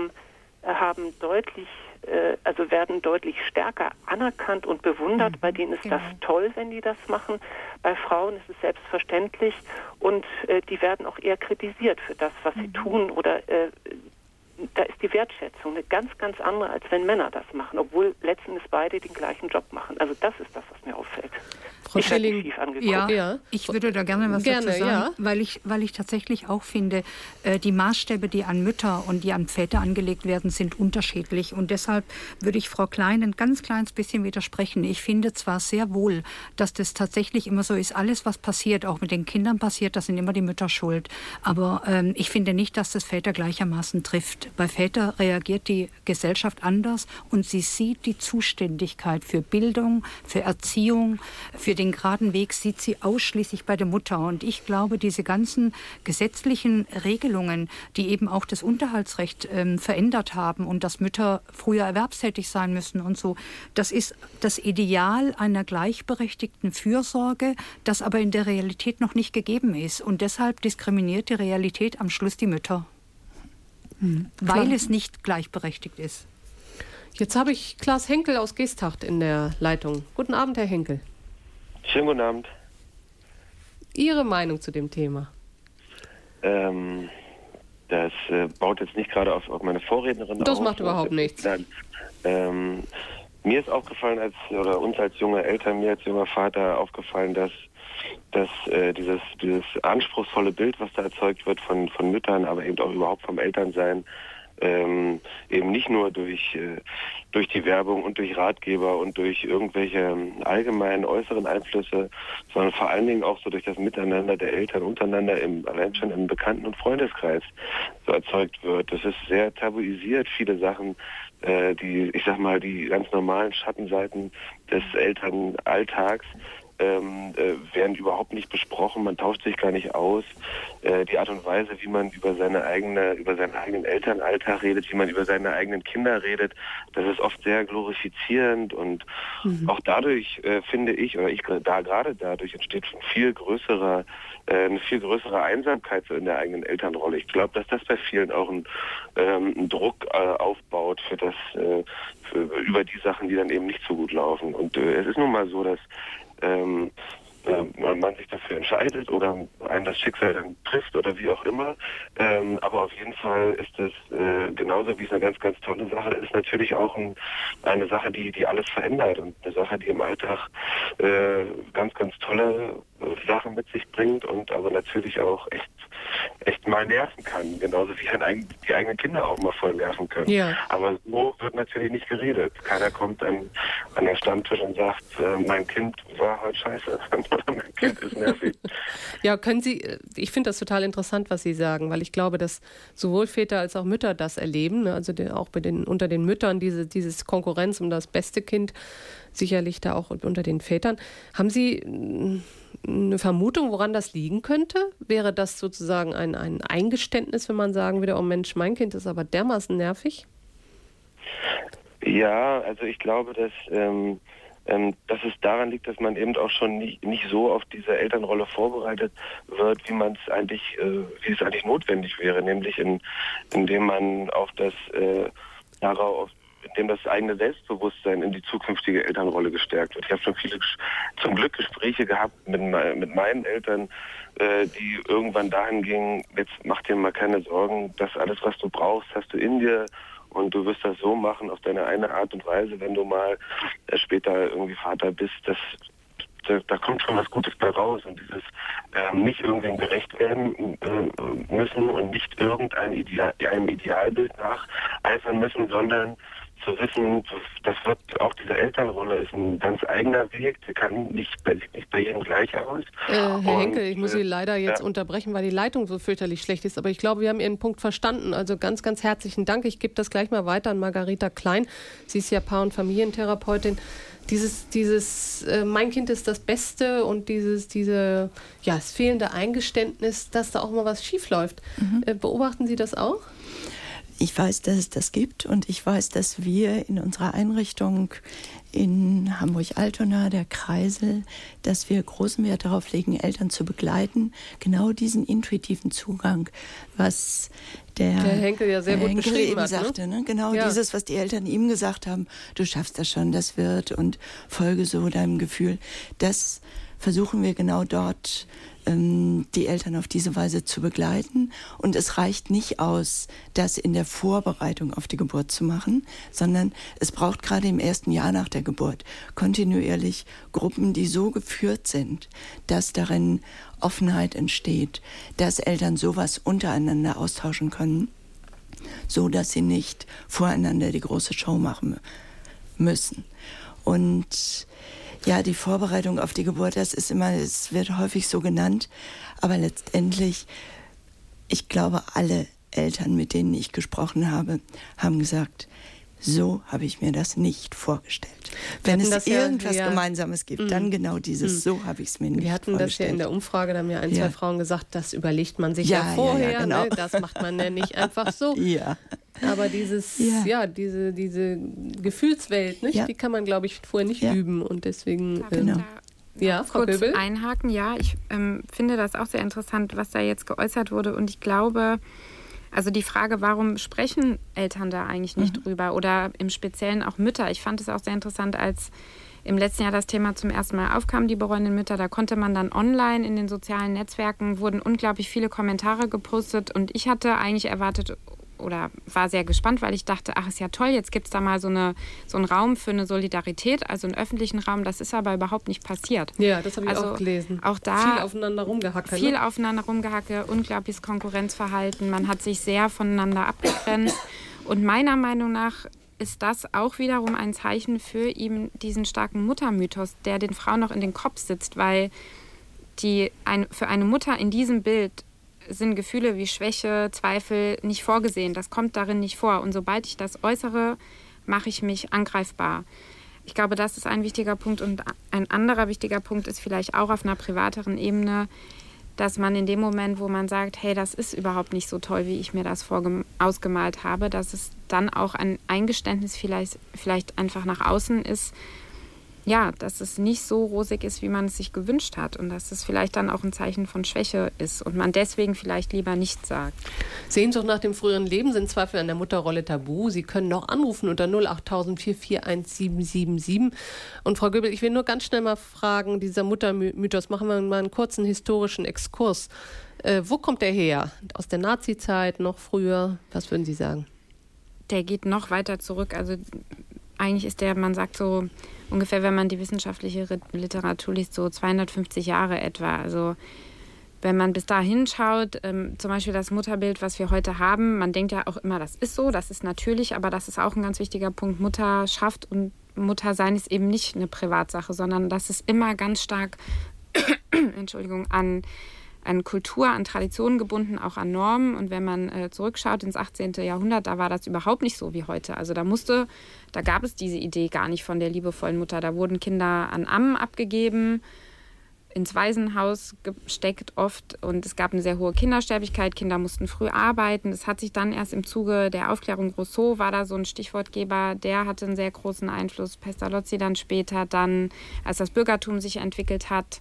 werden deutlich stärker anerkannt und bewundert. Bei denen ist das toll, wenn die das machen. Bei Frauen ist es selbstverständlich und die werden auch eher kritisiert für das, was sie tun oder da ist die Wertschätzung eine ganz, ganz andere, als wenn Männer das machen, obwohl letztendlich beide den gleichen Job machen. Also das ist das, was mir auffällt. Frau Schilling, ja, ich würde da gerne was dazu sagen, weil ich tatsächlich auch finde, die Maßstäbe, die an Mütter und die an Väter angelegt werden, sind unterschiedlich. Und deshalb würde ich Frau Klein ein ganz kleines bisschen widersprechen. Ich finde zwar sehr wohl, dass das tatsächlich immer so ist, alles, was passiert, auch mit den Kindern passiert, das sind immer die Mütter schuld. Aber ich finde nicht, dass das Väter gleichermaßen trifft. Bei Vätern reagiert die Gesellschaft anders und sie sieht die Zuständigkeit für Bildung, für Erziehung, für den geraden Weg sieht sie ausschließlich bei der Mutter. Und ich glaube, diese ganzen gesetzlichen Regelungen, die eben auch das Unterhaltsrecht verändert haben und dass Mütter früher erwerbstätig sein müssen und so, das ist das Ideal einer gleichberechtigten Fürsorge, das aber in der Realität noch nicht gegeben ist. Und deshalb diskriminiert die Realität am Schluss die Mütter. Weil es nicht gleichberechtigt ist. Jetzt habe ich Klaas Henkel aus Geesthacht in der Leitung. Guten Abend, Herr Henkel. Schönen guten Abend. Ihre Meinung zu dem Thema? Das baut jetzt nicht gerade auf meine Vorrednerin auf. Das macht überhaupt nichts. Nein. Mir ist aufgefallen, uns als junge Eltern, mir als junger Vater aufgefallen, dass dieses anspruchsvolle Bild, was da erzeugt wird von Müttern, aber eben auch überhaupt vom Elternsein, eben nicht nur durch die Werbung und durch Ratgeber und durch irgendwelche allgemeinen äußeren Einflüsse, sondern vor allen Dingen auch so durch das Miteinander der Eltern untereinander, allein schon im Bekannten- und Freundeskreis so erzeugt wird. Das ist sehr tabuisiert, viele Sachen, die ganz normalen Schattenseiten des Elternalltags werden überhaupt nicht besprochen, man tauscht sich gar nicht aus. Die Art und Weise, wie man über seinen eigenen Elternalltag redet, wie man über seine eigenen Kinder redet, das ist oft sehr glorifizierend und auch dadurch finde ich, gerade dadurch entsteht eine viel größere Einsamkeit so in der eigenen Elternrolle. Ich glaube, dass das bei vielen auch einen Druck aufbaut über die Sachen, die dann eben nicht so gut laufen. Und es ist nun mal so, dass man sich dafür entscheidet oder einen das Schicksal dann trifft oder wie auch immer. Aber auf jeden Fall ist es genauso wie es eine ganz, ganz tolle Sache ist, natürlich auch eine Sache, die alles verändert und eine Sache, die im Alltag ganz, ganz tolle Sachen mit sich bringt und aber natürlich auch echt mal nerven kann. Genauso wie die eigenen Kinder auch mal voll nerven können. Ja. Aber so wird natürlich nicht geredet. Keiner kommt an den Stammtisch und sagt, mein Kind war heute scheiße. Mein Kind ist nervig. Ja, ich finde das total interessant, was Sie sagen, weil ich glaube, dass sowohl Väter als auch Mütter das erleben, ne? Also auch unter den Müttern dieses Konkurrenz um das beste Kind, sicherlich da auch unter den Vätern. Haben Sie eine Vermutung, woran das liegen könnte? Wäre das sozusagen ein Eingeständnis, wenn man sagen würde, oh Mensch, mein Kind ist aber dermaßen nervig? Ja, also ich glaube, dass es daran liegt, dass man eben auch schon nicht so auf diese Elternrolle vorbereitet wird, wie es eigentlich notwendig wäre, nämlich indem man auf indem das eigene Selbstbewusstsein in die zukünftige Elternrolle gestärkt wird. Ich habe schon viele zum Glück Gespräche gehabt mit meinen Eltern, die irgendwann dahin gingen, jetzt mach dir mal keine Sorgen, das alles, was du brauchst, hast du in dir und du wirst das so machen auf deine eine Art und Weise, wenn du mal später irgendwie Vater bist, da kommt schon was Gutes bei raus und dieses nicht irgendwem gerecht werden müssen und nicht einem Idealbild nacheifern müssen, sondern zu wissen, diese Elternrolle ist ein ganz eigener Weg, der kann nicht bei jedem gleich aus. Herr Henkel, ich muss Sie leider jetzt unterbrechen, weil die Leitung so fürchterlich schlecht ist, aber ich glaube, wir haben Ihren Punkt verstanden. Also ganz, ganz herzlichen Dank. Ich gebe das gleich mal weiter an Margareta Klein. Sie ist ja Paar- und Familientherapeutin. Dieses mein Kind ist das Beste und das fehlende Eingeständnis, dass da auch mal was schief läuft. Beobachten Sie das auch? Ich weiß, dass es das gibt und ich weiß, dass wir in unserer Einrichtung in Hamburg-Altona, der Kreisel, dass wir großen Wert darauf legen, Eltern zu begleiten, genau diesen intuitiven Zugang, was der Henkel ja sehr gut beschrieben eben hat, sagte, ne? Genau dieses, was die Eltern ihm gesagt haben, du schaffst das schon, das wird und folge so deinem Gefühl. Das versuchen wir genau dort die Eltern auf diese Weise zu begleiten. Und es reicht nicht aus, das in der Vorbereitung auf die Geburt zu machen, sondern es braucht gerade im ersten Jahr nach der Geburt kontinuierlich Gruppen, die so geführt sind, dass darin Offenheit entsteht, dass Eltern sowas untereinander austauschen können, so dass sie nicht voreinander die große Show machen müssen. Und ja, die Vorbereitung auf die Geburt, es wird häufig so genannt, aber letztendlich, ich glaube, alle Eltern, mit denen ich gesprochen habe, haben gesagt, so habe ich mir das nicht vorgestellt. Wenn es irgendwas Gemeinsames gibt, dann genau dieses, so habe ich es mir nicht vorgestellt. Wir hatten das ja in der Umfrage, da haben ja zwei Frauen gesagt, das überlegt man sich ja vorher, ja, genau. Ne? Das macht man ja nicht einfach so. Ja. Aber diese Gefühlswelt, nicht? Die kann man, glaube ich, vorher nicht üben und deswegen... Ja, Frau kurz Köbel? Einhaken, ja. Ich finde das auch sehr interessant, was da jetzt geäußert wurde und ich glaube... Also die Frage, warum sprechen Eltern da eigentlich nicht drüber oder im Speziellen auch Mütter? Ich fand es auch sehr interessant, als im letzten Jahr das Thema zum ersten Mal aufkam, die bereuenden Mütter. Da konnte man dann online in den sozialen Netzwerken, wurden unglaublich viele Kommentare gepostet und ich hatte eigentlich erwartet oder war sehr gespannt, weil ich dachte, ach, ist ja toll, jetzt gibt es da mal so einen Raum für eine Solidarität, also einen öffentlichen Raum. Das ist aber überhaupt nicht passiert. Ja, das habe ich auch gelesen. Auch da viel aufeinander rumgehacke. Unglaubliches Konkurrenzverhalten. Man hat sich sehr voneinander abgegrenzt. Und meiner Meinung nach ist das auch wiederum ein Zeichen für eben diesen starken Muttermythos, der den Frauen noch in den Kopf sitzt, weil für eine Mutter in diesem Bild sind Gefühle wie Schwäche, Zweifel nicht vorgesehen. Das kommt darin nicht vor. Und sobald ich das äußere, mache ich mich angreifbar. Ich glaube, das ist ein wichtiger Punkt. Und ein anderer wichtiger Punkt ist vielleicht auch auf einer privateren Ebene, dass man in dem Moment, wo man sagt, hey, das ist überhaupt nicht so toll, wie ich mir das ausgemalt habe, dass es dann auch ein Eingeständnis vielleicht einfach nach außen ist, ja, dass es nicht so rosig ist, wie man es sich gewünscht hat und dass es vielleicht dann auch ein Zeichen von Schwäche ist und man deswegen vielleicht lieber nichts sagt. Sehnsucht nach dem früheren Leben, sind Zweifel an der Mutterrolle tabu. Sie können noch anrufen unter 08000 441 777. Und Frau Göbel, ich will nur ganz schnell mal fragen, dieser Muttermythos, machen wir mal einen kurzen historischen Exkurs. Wo kommt der her? Aus der Nazi-Zeit, noch früher? Was würden Sie sagen? Der geht noch weiter zurück. Also eigentlich ist der, man sagt so ungefähr, wenn man die wissenschaftliche Literatur liest, so 250 Jahre etwa. Also wenn man bis dahin schaut, zum Beispiel das Mutterbild, was wir heute haben, man denkt ja auch immer, das ist so, das ist natürlich, aber das ist auch ein ganz wichtiger Punkt. Mutterschaft und Muttersein ist eben nicht eine Privatsache, sondern das ist immer ganz stark an Kultur, an Traditionen gebunden, auch an Normen. Und wenn man zurückschaut ins 18. Jahrhundert, da war das überhaupt nicht so wie heute. Also da gab es diese Idee gar nicht von der liebevollen Mutter. Da wurden Kinder an Ammen abgegeben, ins Waisenhaus gesteckt oft. Und es gab eine sehr hohe Kindersterblichkeit. Kinder mussten früh arbeiten. Das hat sich dann erst im Zuge der Aufklärung, Rousseau war da so ein Stichwortgeber, der hatte einen sehr großen Einfluss. Pestalozzi dann später, dann als das Bürgertum sich entwickelt hat,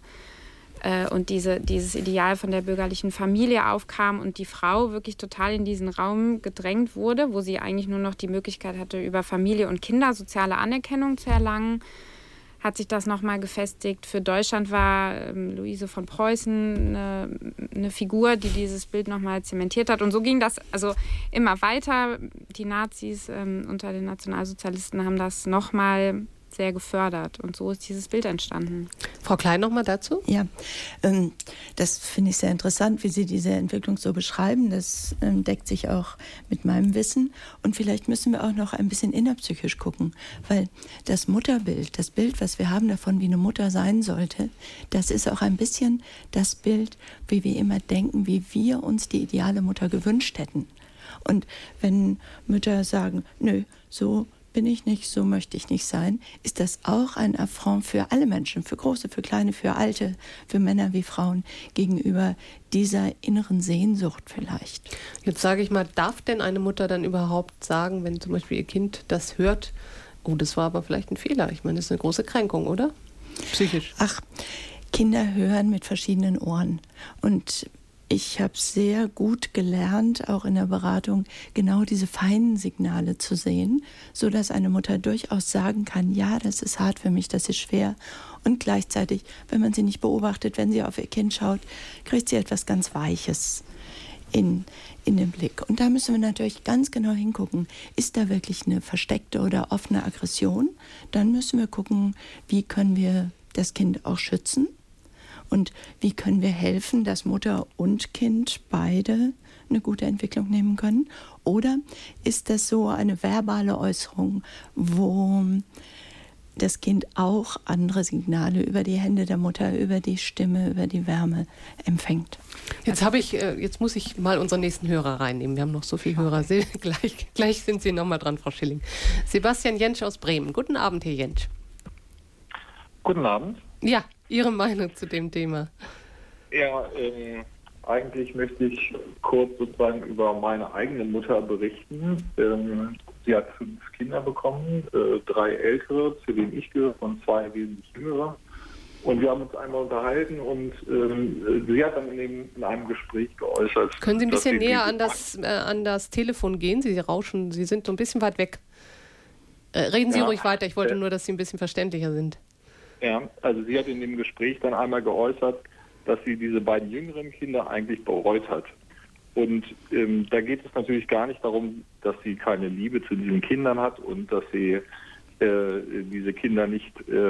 und dieses Ideal von der bürgerlichen Familie aufkam und die Frau wirklich total in diesen Raum gedrängt wurde, wo sie eigentlich nur noch die Möglichkeit hatte, über Familie und Kinder soziale Anerkennung zu erlangen, hat sich das nochmal gefestigt. Für Deutschland war Luise von Preußen eine Figur, die dieses Bild nochmal zementiert hat. Und so ging das also immer weiter. Die Nazis unter den Nationalsozialisten haben das nochmal sehr gefördert. Und so ist dieses Bild entstanden. Frau Klein noch mal dazu? Ja, das finde ich sehr interessant, wie Sie diese Entwicklung so beschreiben. Das deckt sich auch mit meinem Wissen. Und vielleicht müssen wir auch noch ein bisschen innerpsychisch gucken, weil das Mutterbild, das Bild, was wir haben davon, wie eine Mutter sein sollte, das ist auch ein bisschen das Bild, wie wir immer denken, wie wir uns die ideale Mutter gewünscht hätten. Und wenn Mütter sagen, nö, so bin ich nicht, so möchte ich nicht sein, ist das auch ein Affront für alle Menschen, für Große, für Kleine, für Alte, für Männer wie Frauen, gegenüber dieser inneren Sehnsucht vielleicht. Jetzt sage ich mal, darf denn eine Mutter dann überhaupt sagen, wenn zum Beispiel ihr Kind das hört, oh, das war aber vielleicht ein Fehler? Ich meine, das ist eine große Kränkung, oder? Psychisch. Ach, Kinder hören mit verschiedenen Ohren. Und ich habe sehr gut gelernt, auch in der Beratung, genau diese feinen Signale zu sehen, sodass eine Mutter durchaus sagen kann, ja, das ist hart für mich, das ist schwer. Und gleichzeitig, wenn man sie nicht beobachtet, wenn sie auf ihr Kind schaut, kriegt sie etwas ganz Weiches in den Blick. Und da müssen wir natürlich ganz genau hingucken, ist da wirklich eine versteckte oder offene Aggression? Dann müssen wir gucken, wie können wir das Kind auch schützen? Und wie können wir helfen, dass Mutter und Kind beide eine gute Entwicklung nehmen können? Oder ist das so eine verbale Äußerung, wo das Kind auch andere Signale über die Hände der Mutter, über die Stimme, über die Wärme empfängt? Jetzt muss ich mal unseren nächsten Hörer reinnehmen. Wir haben noch so viele Hörer. Gleich sind Sie nochmal dran, Frau Schilling. Sebastian Jentsch aus Bremen. Guten Abend, Herr Jentsch. Guten Abend. Ja, Ihre Meinung zu dem Thema. Ja, eigentlich möchte ich kurz sozusagen über meine eigene Mutter berichten. Sie hat 5 Kinder bekommen, 3 ältere, zu denen ich gehöre, und 2 wesentlich jüngere. Und wir haben uns einmal unterhalten und sie hat dann in einem Gespräch geäußert. Können Sie ein bisschen näher an das Telefon gehen? Sie rauschen, Sie sind so ein bisschen weit weg. Reden Sie ruhig weiter, ich wollte nur, dass Sie ein bisschen verständlicher sind. Ja, also sie hat in dem Gespräch dann einmal geäußert, dass sie diese beiden jüngeren Kinder eigentlich bereut hat. Und da geht es natürlich gar nicht darum, dass sie keine Liebe zu diesen Kindern hat und dass sie diese Kinder nicht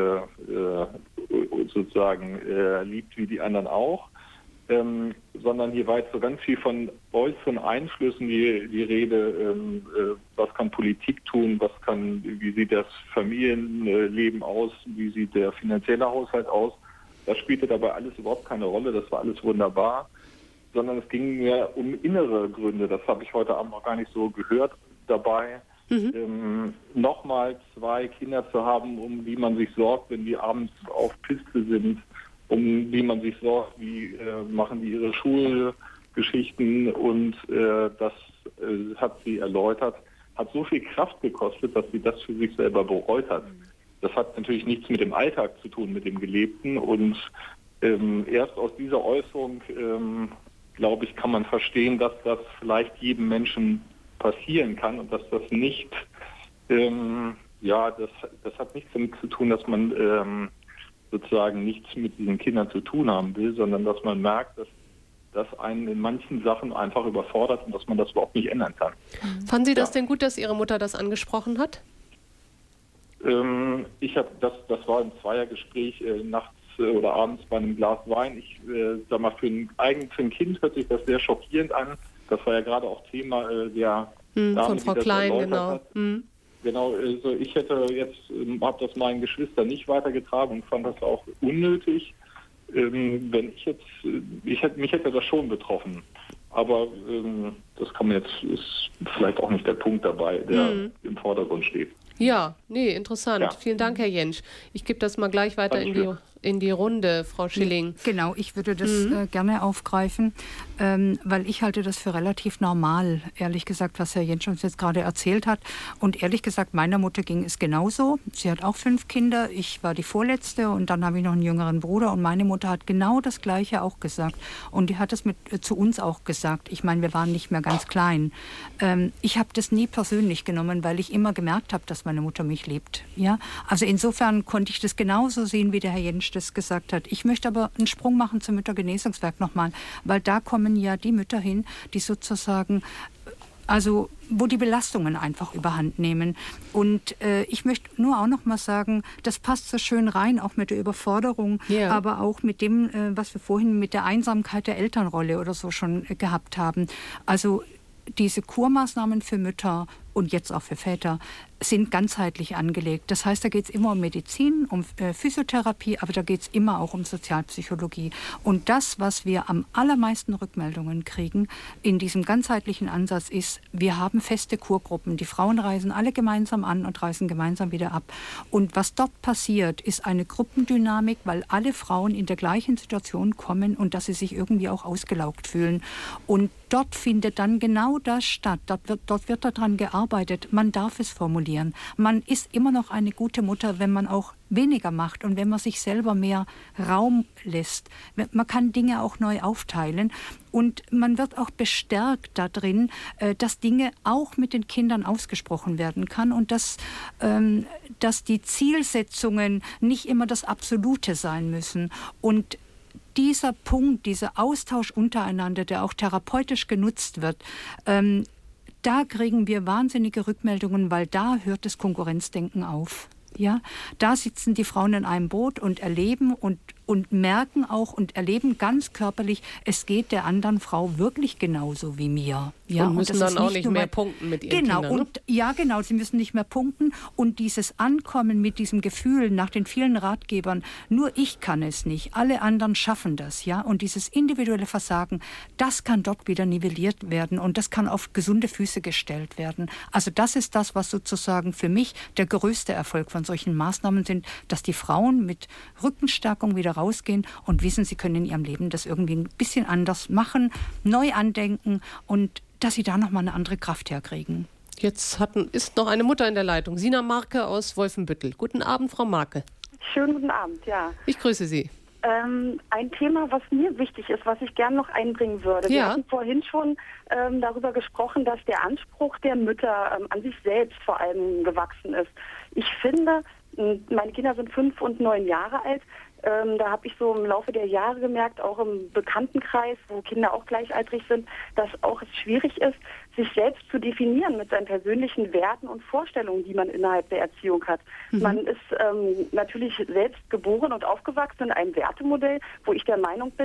sozusagen liebt wie die anderen auch, sondern hier war jetzt so ganz viel von äußeren Einflüssen die Rede, was kann Politik tun, wie sieht das Familienleben aus, wie sieht der finanzielle Haushalt aus. Das spielte dabei alles überhaupt keine Rolle, das war alles wunderbar, sondern es ging mir um innere Gründe, das habe ich heute Abend noch gar nicht so gehört dabei, nochmal 2 Kinder zu haben, um die man sich sorgt, wenn die abends auf Piste sind, um die man sich sorgt, wie machen die ihre Schulgeschichten, und das hat sie erläutert, hat so viel Kraft gekostet, dass sie das für sich selber bereut hat. Das hat natürlich nichts mit dem Alltag zu tun, mit dem Gelebten, und erst aus dieser Äußerung, glaube ich, kann man verstehen, dass das vielleicht jedem Menschen passieren kann und dass das nicht, das hat nichts damit zu tun, dass man sozusagen nichts mit diesen Kindern zu tun haben will, sondern dass man merkt, dass das einen in manchen Sachen einfach überfordert und dass man das überhaupt nicht ändern kann. Fanden Sie das denn gut, dass Ihre Mutter das angesprochen hat? Das war ein Zweiergespräch nachts oder abends bei einem Glas Wein. Ich sag mal, für ein Kind hört sich das sehr schockierend an. Das war ja gerade auch Thema der Dame, von Frau die das Klein, genau. hat. Genau, also ich habe das meinen Geschwistern nicht weitergetragen und fand das auch unnötig. Mich hätte das schon betroffen. Aber das kann man jetzt, ist vielleicht auch nicht der Punkt dabei, der im Vordergrund steht. Ja, interessant. Ja. Vielen Dank, Herr Jentsch. Ich gebe das mal gleich weiter in die Runde, Frau Schilling. Genau, ich würde das gerne aufgreifen, weil ich halte das für relativ normal, ehrlich gesagt, was Herr Jentsch uns jetzt gerade erzählt hat. Und ehrlich gesagt, meiner Mutter ging es genauso. Sie hat auch 5 Kinder, ich war die Vorletzte und dann habe ich noch einen jüngeren Bruder und meine Mutter hat genau das Gleiche auch gesagt. Und die hat es zu uns auch gesagt. Ich meine, wir waren nicht mehr ganz klein. Ich habe das nie persönlich genommen, weil ich immer gemerkt habe, dass meine Mutter mich liebt. Ja? Also insofern konnte ich das genauso sehen, wie der Herr Jentsch das gesagt hat. Ich möchte aber einen Sprung machen zum Müttergenesungswerk nochmal, weil da kommen ja die Mütter hin, die sozusagen, also wo die Belastungen einfach überhand nehmen. Und ich möchte nur auch noch mal sagen, das passt so schön rein, auch mit der Überforderung, aber auch mit dem, was wir vorhin mit der Einsamkeit der Elternrolle oder so schon gehabt haben. Also diese Kurmaßnahmen für Mütter und jetzt auch für Väter sind ganzheitlich angelegt. Das heißt, da geht es immer um Medizin, um Physiotherapie, aber da geht es immer auch um Sozialpsychologie. Und das, was wir am allermeisten Rückmeldungen kriegen in diesem ganzheitlichen Ansatz ist, wir haben feste Kurgruppen. Die Frauen reisen alle gemeinsam an und reisen gemeinsam wieder ab. Und was dort passiert, ist eine Gruppendynamik, weil alle Frauen in der gleichen Situation kommen und dass sie sich irgendwie auch ausgelaugt fühlen. Und dort findet dann genau das statt. Dort wird daran gearbeitet. Man darf es formulieren. Man ist immer noch eine gute Mutter, wenn man auch weniger macht und wenn man sich selber mehr Raum lässt. Man kann Dinge auch neu aufteilen und man wird auch bestärkt darin, dass Dinge auch mit den Kindern ausgesprochen werden kann und dass die Zielsetzungen nicht immer das Absolute sein müssen. Und dieser Punkt, dieser Austausch untereinander, der auch therapeutisch genutzt wird, da kriegen wir wahnsinnige Rückmeldungen, weil da hört das Konkurrenzdenken auf. Ja, da sitzen die Frauen in einem Boot und erleben und merken auch und erleben ganz körperlich, es geht der anderen Frau wirklich genauso wie mir. Ja, und müssen dann auch nicht mehr punkten mit ihren Kindern. Und, ja, genau, sie müssen nicht mehr punkten. Und dieses Ankommen mit diesem Gefühl nach den vielen Ratgebern, nur ich kann es nicht, alle anderen schaffen das. Ja? Und dieses individuelle Versagen, das kann dort wieder nivelliert werden und das kann auf gesunde Füße gestellt werden. Also das ist das, was sozusagen für mich der größte Erfolg von solchen Maßnahmen sind, dass die Frauen mit Rückenstärkung wieder rausgehen und wissen, sie können in ihrem Leben das irgendwie ein bisschen anders machen, neu andenken und dass sie da nochmal eine andere Kraft herkriegen. Jetzt ist noch eine Mutter in der Leitung, Sina Marke aus Wolfenbüttel. Guten Abend, Frau Marke. Schönen guten Abend, ja. Ich grüße Sie. Ein Thema, was mir wichtig ist, was ich gern noch einbringen würde. Wir hatten vorhin schon darüber gesprochen, dass der Anspruch der Mütter an sich selbst vor allem gewachsen ist. Ich finde, meine Kinder sind 5 und 9 Jahre alt. Da habe ich so im Laufe der Jahre gemerkt, auch im Bekanntenkreis, wo Kinder auch gleichaltrig sind, dass auch es schwierig ist, sich selbst zu definieren mit seinen persönlichen Werten und Vorstellungen, die man innerhalb der Erziehung hat. Man ist natürlich selbst geboren und aufgewachsen in einem Wertemodell, wo ich der Meinung bin,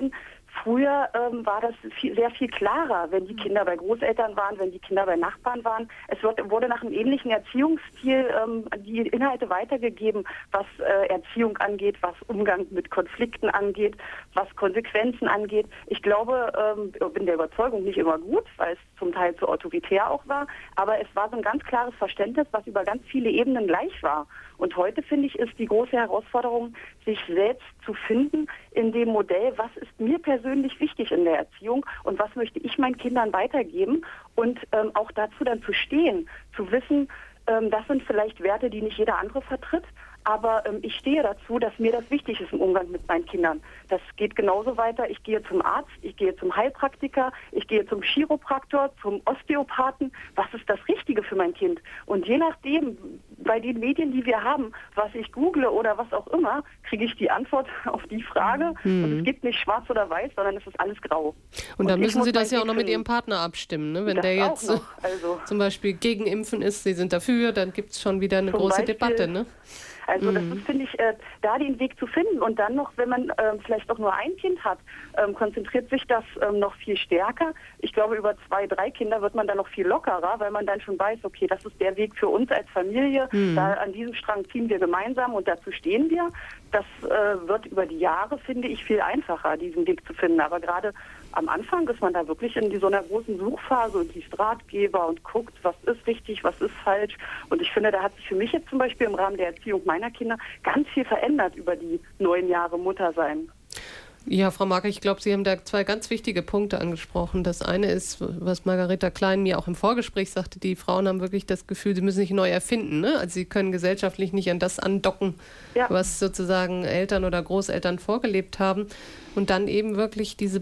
Früher war das sehr viel klarer, wenn die Kinder bei Großeltern waren, wenn die Kinder bei Nachbarn waren. Es wurde nach einem ähnlichen Erziehungsstil die Inhalte weitergegeben, was Erziehung angeht, was Umgang mit Konflikten angeht, was Konsequenzen angeht. Ich glaube, bin der Überzeugung nicht immer gut, weil es zum Teil zu autoritär auch war, aber es war so ein ganz klares Verständnis, was über ganz viele Ebenen gleich war. Und heute, finde ich, ist die große Herausforderung, sich selbst zu finden in dem Modell, was ist mir persönlich wichtig in der Erziehung und was möchte ich meinen Kindern weitergeben und auch dazu dann zu stehen, zu wissen, das sind vielleicht Werte, die nicht jeder andere vertritt, aber ich stehe dazu, dass mir das wichtig ist im Umgang mit meinen Kindern. Das geht genauso weiter. Ich gehe zum Arzt, ich gehe zum Heilpraktiker, ich gehe zum Chiropraktor, zum Osteopathen. Was ist das Richtige für mein Kind? Und je nachdem, bei den Medien, die wir haben, was ich google oder was auch immer, kriege ich die Antwort auf die Frage. Und es gibt nicht schwarz oder weiß, sondern es ist alles grau. Und dann müssen Sie das ja auch noch mit Ihrem Partner abstimmen, ne? Wenn das der jetzt zum Beispiel gegen Impfen ist, Sie sind dafür, dann gibt es schon wieder eine große Debatte, ne? Also das ist, finde ich, da den Weg zu finden. Und dann noch, wenn man vielleicht auch nur ein Kind hat, konzentriert sich das noch viel stärker. Ich glaube, über 2, 3 Kinder wird man dann noch viel lockerer, weil man dann schon weiß, okay, das ist der Weg für uns als Familie. Da an diesem Strang ziehen wir gemeinsam und dazu stehen wir. Das wird über die Jahre, finde ich, viel einfacher, diesen Weg zu finden. Aber gerade am Anfang ist man da wirklich in so einer großen Suchphase und liest Ratgeber und guckt, was ist richtig, was ist falsch. Und ich finde, da hat sich für mich jetzt zum Beispiel im Rahmen der Erziehung meiner Kinder ganz viel verändert über die 9 Jahre Muttersein. Ja, Frau Marke, ich glaube, Sie haben da 2 ganz wichtige Punkte angesprochen. Das eine ist, was Margareta Klein mir auch im Vorgespräch sagte, die Frauen haben wirklich das Gefühl, sie müssen sich neu erfinden. Ne? Also sie können gesellschaftlich nicht an das andocken, was sozusagen Eltern oder Großeltern vorgelebt haben. Und dann eben wirklich diese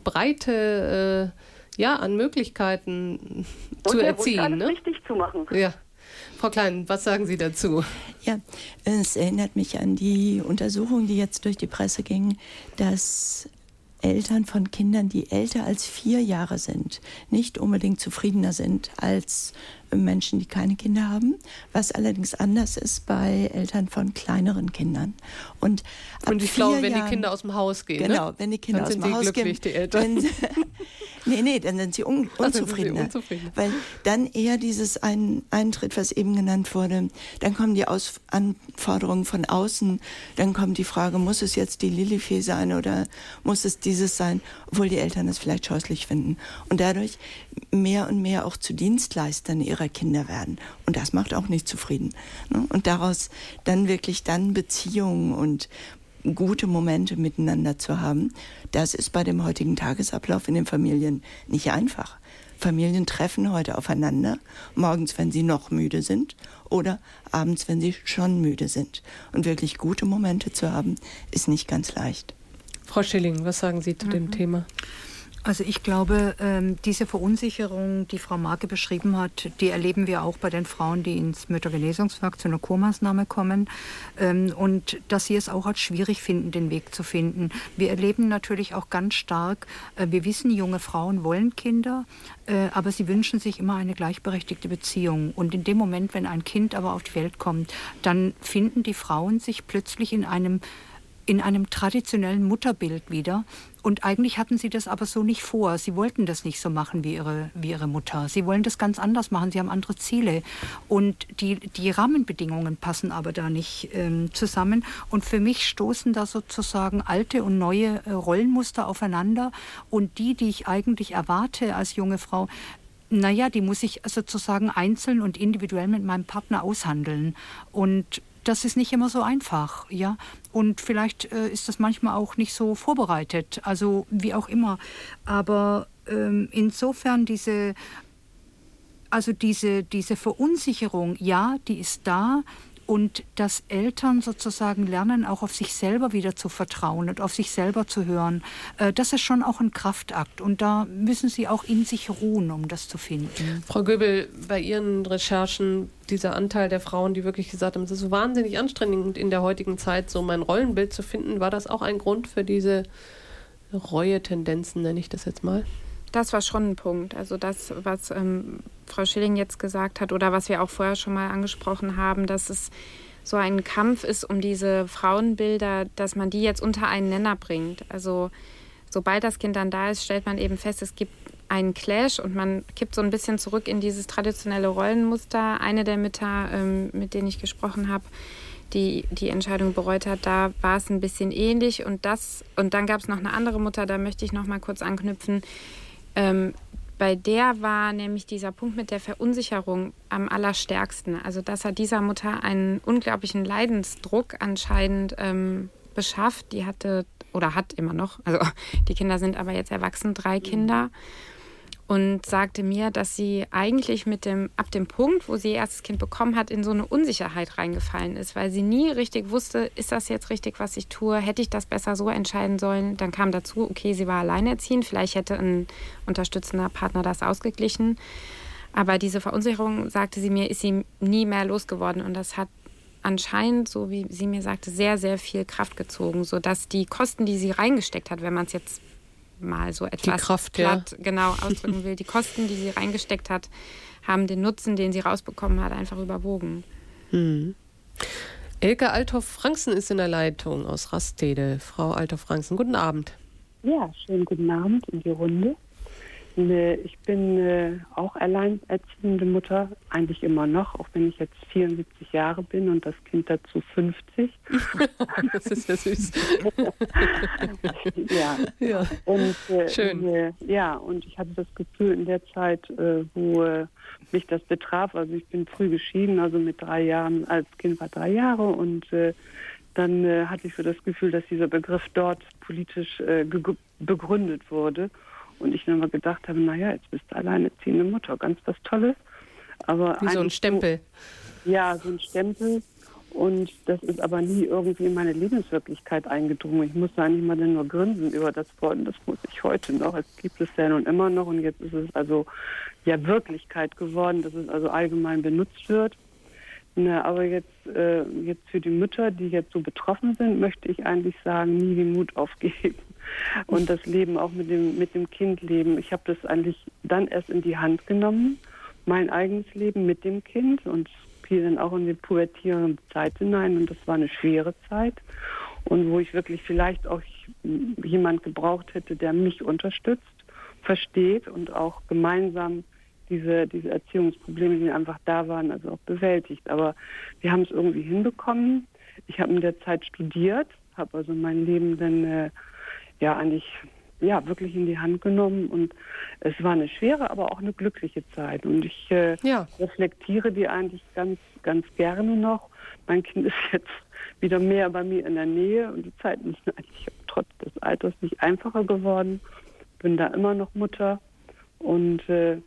Breite an Möglichkeiten zu erziehen. Und alles richtig zu machen. Ja. Frau Klein, was sagen Sie dazu? Ja, es erinnert mich an die Untersuchung, die jetzt durch die Presse ging, dass Eltern von Kindern, die älter als 4 Jahre sind, nicht unbedingt zufriedener sind als Menschen, die keine Kinder haben, was allerdings anders ist bei Eltern von kleineren Kindern. Und ich glaube, wenn die Kinder aus dem Haus gehen. Genau, wenn die Kinder aus dem Haus gehen. Die Eltern. Dann sind sie unzufriedener. Weil dann eher dieses Eintritt, was eben genannt wurde, dann kommen die Anforderungen von außen, dann kommt die Frage, muss es jetzt die Lilifee sein oder muss es dieses sein, obwohl die Eltern es vielleicht scheußlich finden. Und dadurch mehr und mehr auch zu Dienstleistern ihrer Kinder werden. Und das macht auch nicht zufrieden. Und daraus dann wirklich Beziehungen und gute Momente miteinander zu haben, das ist bei dem heutigen Tagesablauf in den Familien nicht einfach. Familien treffen heute aufeinander, morgens, wenn sie noch müde sind oder abends, wenn sie schon müde sind. Und wirklich gute Momente zu haben, ist nicht ganz leicht. Frau Schilling, was sagen Sie zu dem Thema? Also ich glaube, diese Verunsicherung, die Frau Marke beschrieben hat, die erleben wir auch bei den Frauen, die ins Müttergenesungswerk zu einer Kurmaßnahme kommen und dass sie es auch als schwierig finden, den Weg zu finden. Wir erleben natürlich auch ganz stark, wir wissen, junge Frauen wollen Kinder, aber sie wünschen sich immer eine gleichberechtigte Beziehung. Und in dem Moment, wenn ein Kind aber auf die Welt kommt, dann finden die Frauen sich plötzlich in einem traditionellen Mutterbild wieder. Und eigentlich hatten sie das aber so nicht vor. Sie wollten das nicht so machen wie ihre Mutter. Sie wollen das ganz anders machen. Sie haben andere Ziele. Und die Rahmenbedingungen passen aber da nicht zusammen. Und für mich stoßen da sozusagen alte und neue Rollenmuster aufeinander. Und die ich eigentlich erwarte als junge Frau, die muss ich sozusagen einzeln und individuell mit meinem Partner aushandeln. Und das ist nicht immer so einfach, ja. Und vielleicht ist das manchmal auch nicht so vorbereitet, also wie auch immer. Aber insofern diese Verunsicherung, ja, die ist da. Und dass Eltern sozusagen lernen, auch auf sich selber wieder zu vertrauen und auf sich selber zu hören, das ist schon auch ein Kraftakt. Und da müssen sie auch in sich ruhen, um das zu finden. Frau Göbel, bei Ihren Recherchen, dieser Anteil der Frauen, die wirklich gesagt haben, es ist so wahnsinnig anstrengend in der heutigen Zeit, so mein Rollenbild zu finden, war das auch ein Grund für diese Reue-Tendenzen, nenne ich das jetzt mal? Das war schon ein Punkt. Also das, was Frau Schilling jetzt gesagt hat oder was wir auch vorher schon mal angesprochen haben, dass es so ein Kampf ist um diese Frauenbilder, dass man die jetzt unter einen Nenner bringt. Also sobald das Kind dann da ist, stellt man eben fest, es gibt einen Clash und man kippt so ein bisschen zurück in dieses traditionelle Rollenmuster. Eine der Mütter, mit denen ich gesprochen habe, die Entscheidung bereut hat, da war es ein bisschen ähnlich. Und dann gab es noch eine andere Mutter, da möchte ich noch mal kurz anknüpfen. Bei der war nämlich dieser Punkt mit der Verunsicherung am allerstärksten. Also das hat dieser Mutter einen unglaublichen Leidensdruck anscheinend beschafft. Die hatte oder hat immer noch, also die Kinder sind aber jetzt erwachsen, 3 Kinder. Und sagte mir, dass sie eigentlich ab dem Punkt, wo sie ihr erstes Kind bekommen hat, in so eine Unsicherheit reingefallen ist, weil sie nie richtig wusste, ist das jetzt richtig, was ich tue? Hätte ich das besser so entscheiden sollen? Dann kam dazu, okay, sie war alleinerziehend, vielleicht hätte ein unterstützender Partner das ausgeglichen. Aber diese Verunsicherung, sagte sie mir, ist sie nie mehr losgeworden. Und das hat anscheinend, so wie sie mir sagte, sehr, sehr viel Kraft gezogen, sodass die Kosten, die sie reingesteckt hat, wenn man es jetzt mal so etwas platt genau ausdrücken will. Die Kosten, die sie reingesteckt hat, haben den Nutzen, den sie rausbekommen hat, einfach überwogen. Elke Althoff-Franksen ist in der Leitung aus Rastede. Frau Althoff-Franksen, guten Abend. Ja, schönen guten Abend in die Runde. Ich bin auch alleinerziehende Mutter, eigentlich immer noch, auch wenn ich jetzt 74 Jahre bin und das Kind dazu 50. Das ist ja süß. Ja. Und, schön. Und ich hatte das Gefühl in der Zeit, wo mich das betraf, also ich bin früh geschieden, also mit 3 Jahren, als Kind war 3 Jahre und dann hatte ich so das Gefühl, dass dieser Begriff dort politisch begründet wurde. Und ich dann mal gedacht habe, naja, jetzt bist du alleinerziehende Mutter, ganz was Tolles. Aber wie so ein Stempel. Ja, so ein Stempel. Und das ist aber nie irgendwie in meine Lebenswirklichkeit eingedrungen. Ich musste eigentlich mal nur grinsen über das Wort. Und das muss ich heute noch. Es gibt es ja nun immer noch. Und jetzt ist es also ja Wirklichkeit geworden, dass es also allgemein benutzt wird. Na, aber jetzt für die Mütter, die jetzt so betroffen sind, möchte ich eigentlich sagen, nie den Mut aufgeben. Und das Leben auch mit dem Kind leben. Ich habe das eigentlich dann erst in die Hand genommen, mein eigenes Leben mit dem Kind und fiel dann auch in die pubertierende Zeit hinein. Und das war eine schwere Zeit. Und wo ich wirklich vielleicht auch jemand gebraucht hätte, der mich unterstützt, versteht und auch gemeinsam diese Erziehungsprobleme, die einfach da waren, also auch bewältigt. Aber wir haben es irgendwie hinbekommen. Ich habe in der Zeit studiert, habe also mein Leben dann wirklich in die Hand genommen und es war eine schwere, aber auch eine glückliche Zeit und ich reflektiere die eigentlich ganz, ganz gerne noch. Mein Kind ist jetzt wieder mehr bei mir in der Nähe und die Zeiten sind eigentlich trotz des Alters nicht einfacher geworden. Bin da immer noch Mutter und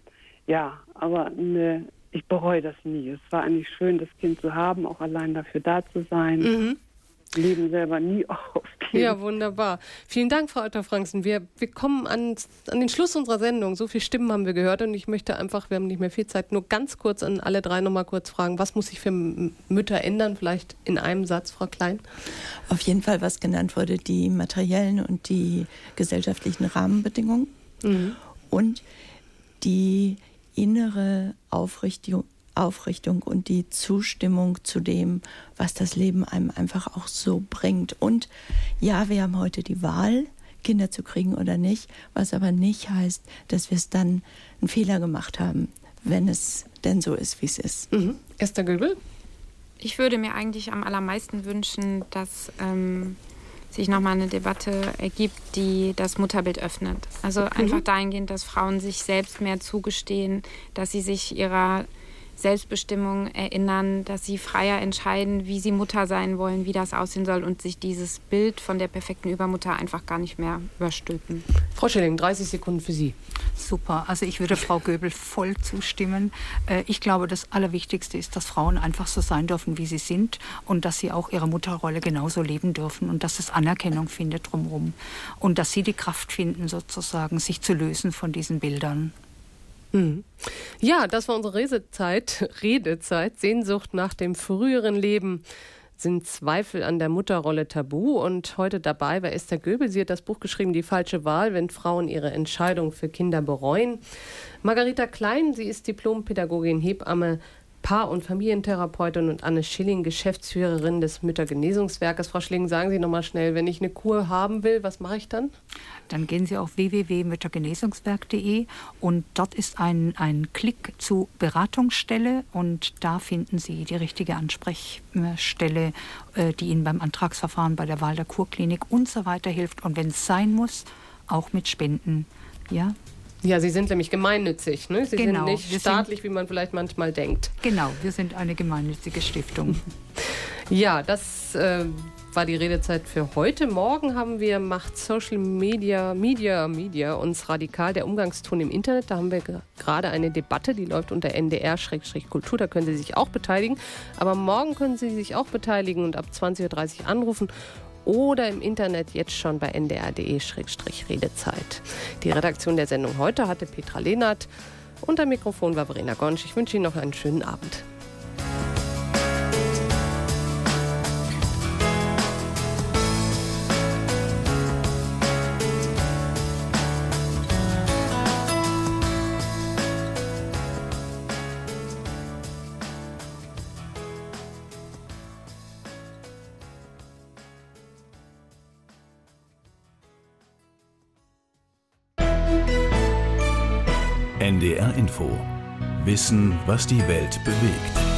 ich bereue das nie. Es war eigentlich schön, das Kind zu haben, auch allein dafür da zu sein. Leben selber nie aufgeben. Ja, wunderbar. Vielen Dank, Frau Althoff-Franksen. Wir kommen an den Schluss unserer Sendung. So viele Stimmen haben wir gehört und ich möchte einfach, wir haben nicht mehr viel Zeit, nur ganz kurz an alle 3 nochmal kurz fragen, was muss sich für Mütter ändern? Vielleicht in einem Satz, Frau Klein. Auf jeden Fall, was genannt wurde, die materiellen und die gesellschaftlichen Rahmenbedingungen und die innere Aufrichtung und die Zustimmung zu dem, was das Leben einem einfach auch so bringt. Und ja, wir haben heute die Wahl, Kinder zu kriegen oder nicht, was aber nicht heißt, dass wir es dann einen Fehler gemacht haben, wenn es denn so ist, wie es ist. Esther Göbel? Ich würde mir eigentlich am allermeisten wünschen, dass sich nochmal eine Debatte ergibt, die das Mutterbild öffnet. Also einfach dahingehend, dass Frauen sich selbst mehr zugestehen, dass sie sich ihrer Selbstbestimmung erinnern, dass sie freier entscheiden, wie sie Mutter sein wollen, wie das aussehen soll und sich dieses Bild von der perfekten Übermutter einfach gar nicht mehr überstülpen. Frau Schilling, 30 Sekunden für Sie. Super, also ich würde Frau Göbel voll zustimmen. Ich glaube, das Allerwichtigste ist, dass Frauen einfach so sein dürfen, wie sie sind und dass sie auch ihre Mutterrolle genauso leben dürfen und dass es Anerkennung findet drumherum und dass sie die Kraft finden, sozusagen, sich zu lösen von diesen Bildern. Ja, das war unsere Redezeit. Sehnsucht nach dem früheren Leben. Sind Zweifel an der Mutterrolle tabu? Und heute dabei war Esther Göbel. Sie hat das Buch geschrieben, Die falsche Wahl, wenn Frauen ihre Entscheidung für Kinder bereuen. Margarita Klein, sie ist Diplompädagogin, Hebamme, Paar- und Familientherapeutin und Anne Schilling, Geschäftsführerin des Müttergenesungswerkes. Frau Schilling, sagen Sie nochmal schnell, wenn ich eine Kur haben will, was mache ich dann? Dann gehen Sie auf www.müttergenesungswerk.de und dort ist ein Klick zu Beratungsstelle und da finden Sie die richtige Ansprechstelle, die Ihnen beim Antragsverfahren, bei der Wahl der Kurklinik und so weiter hilft. Und wenn es sein muss, auch mit Spenden. Ja? Ja, Sie sind nämlich gemeinnützig, ne? Sie Genau, sind nicht staatlich, wie man vielleicht manchmal denkt. Genau, wir sind eine gemeinnützige Stiftung. Ja, das war die Redezeit für heute. Morgen haben wir Macht Social Media uns radikal, der Umgangston im Internet. Da haben wir gerade eine Debatte, die läuft unter NDR-Kultur. Da können Sie sich auch beteiligen. Aber morgen können Sie sich auch beteiligen und ab 20.30 Uhr anrufen. Oder im Internet jetzt schon bei ndr.de/Redezeit. Die Redaktion der Sendung heute hatte Petra Lehnert und am Mikrofon war Verena Gonsch. Ich wünsche Ihnen noch einen schönen Abend. NDR Info. Wissen, was die Welt bewegt.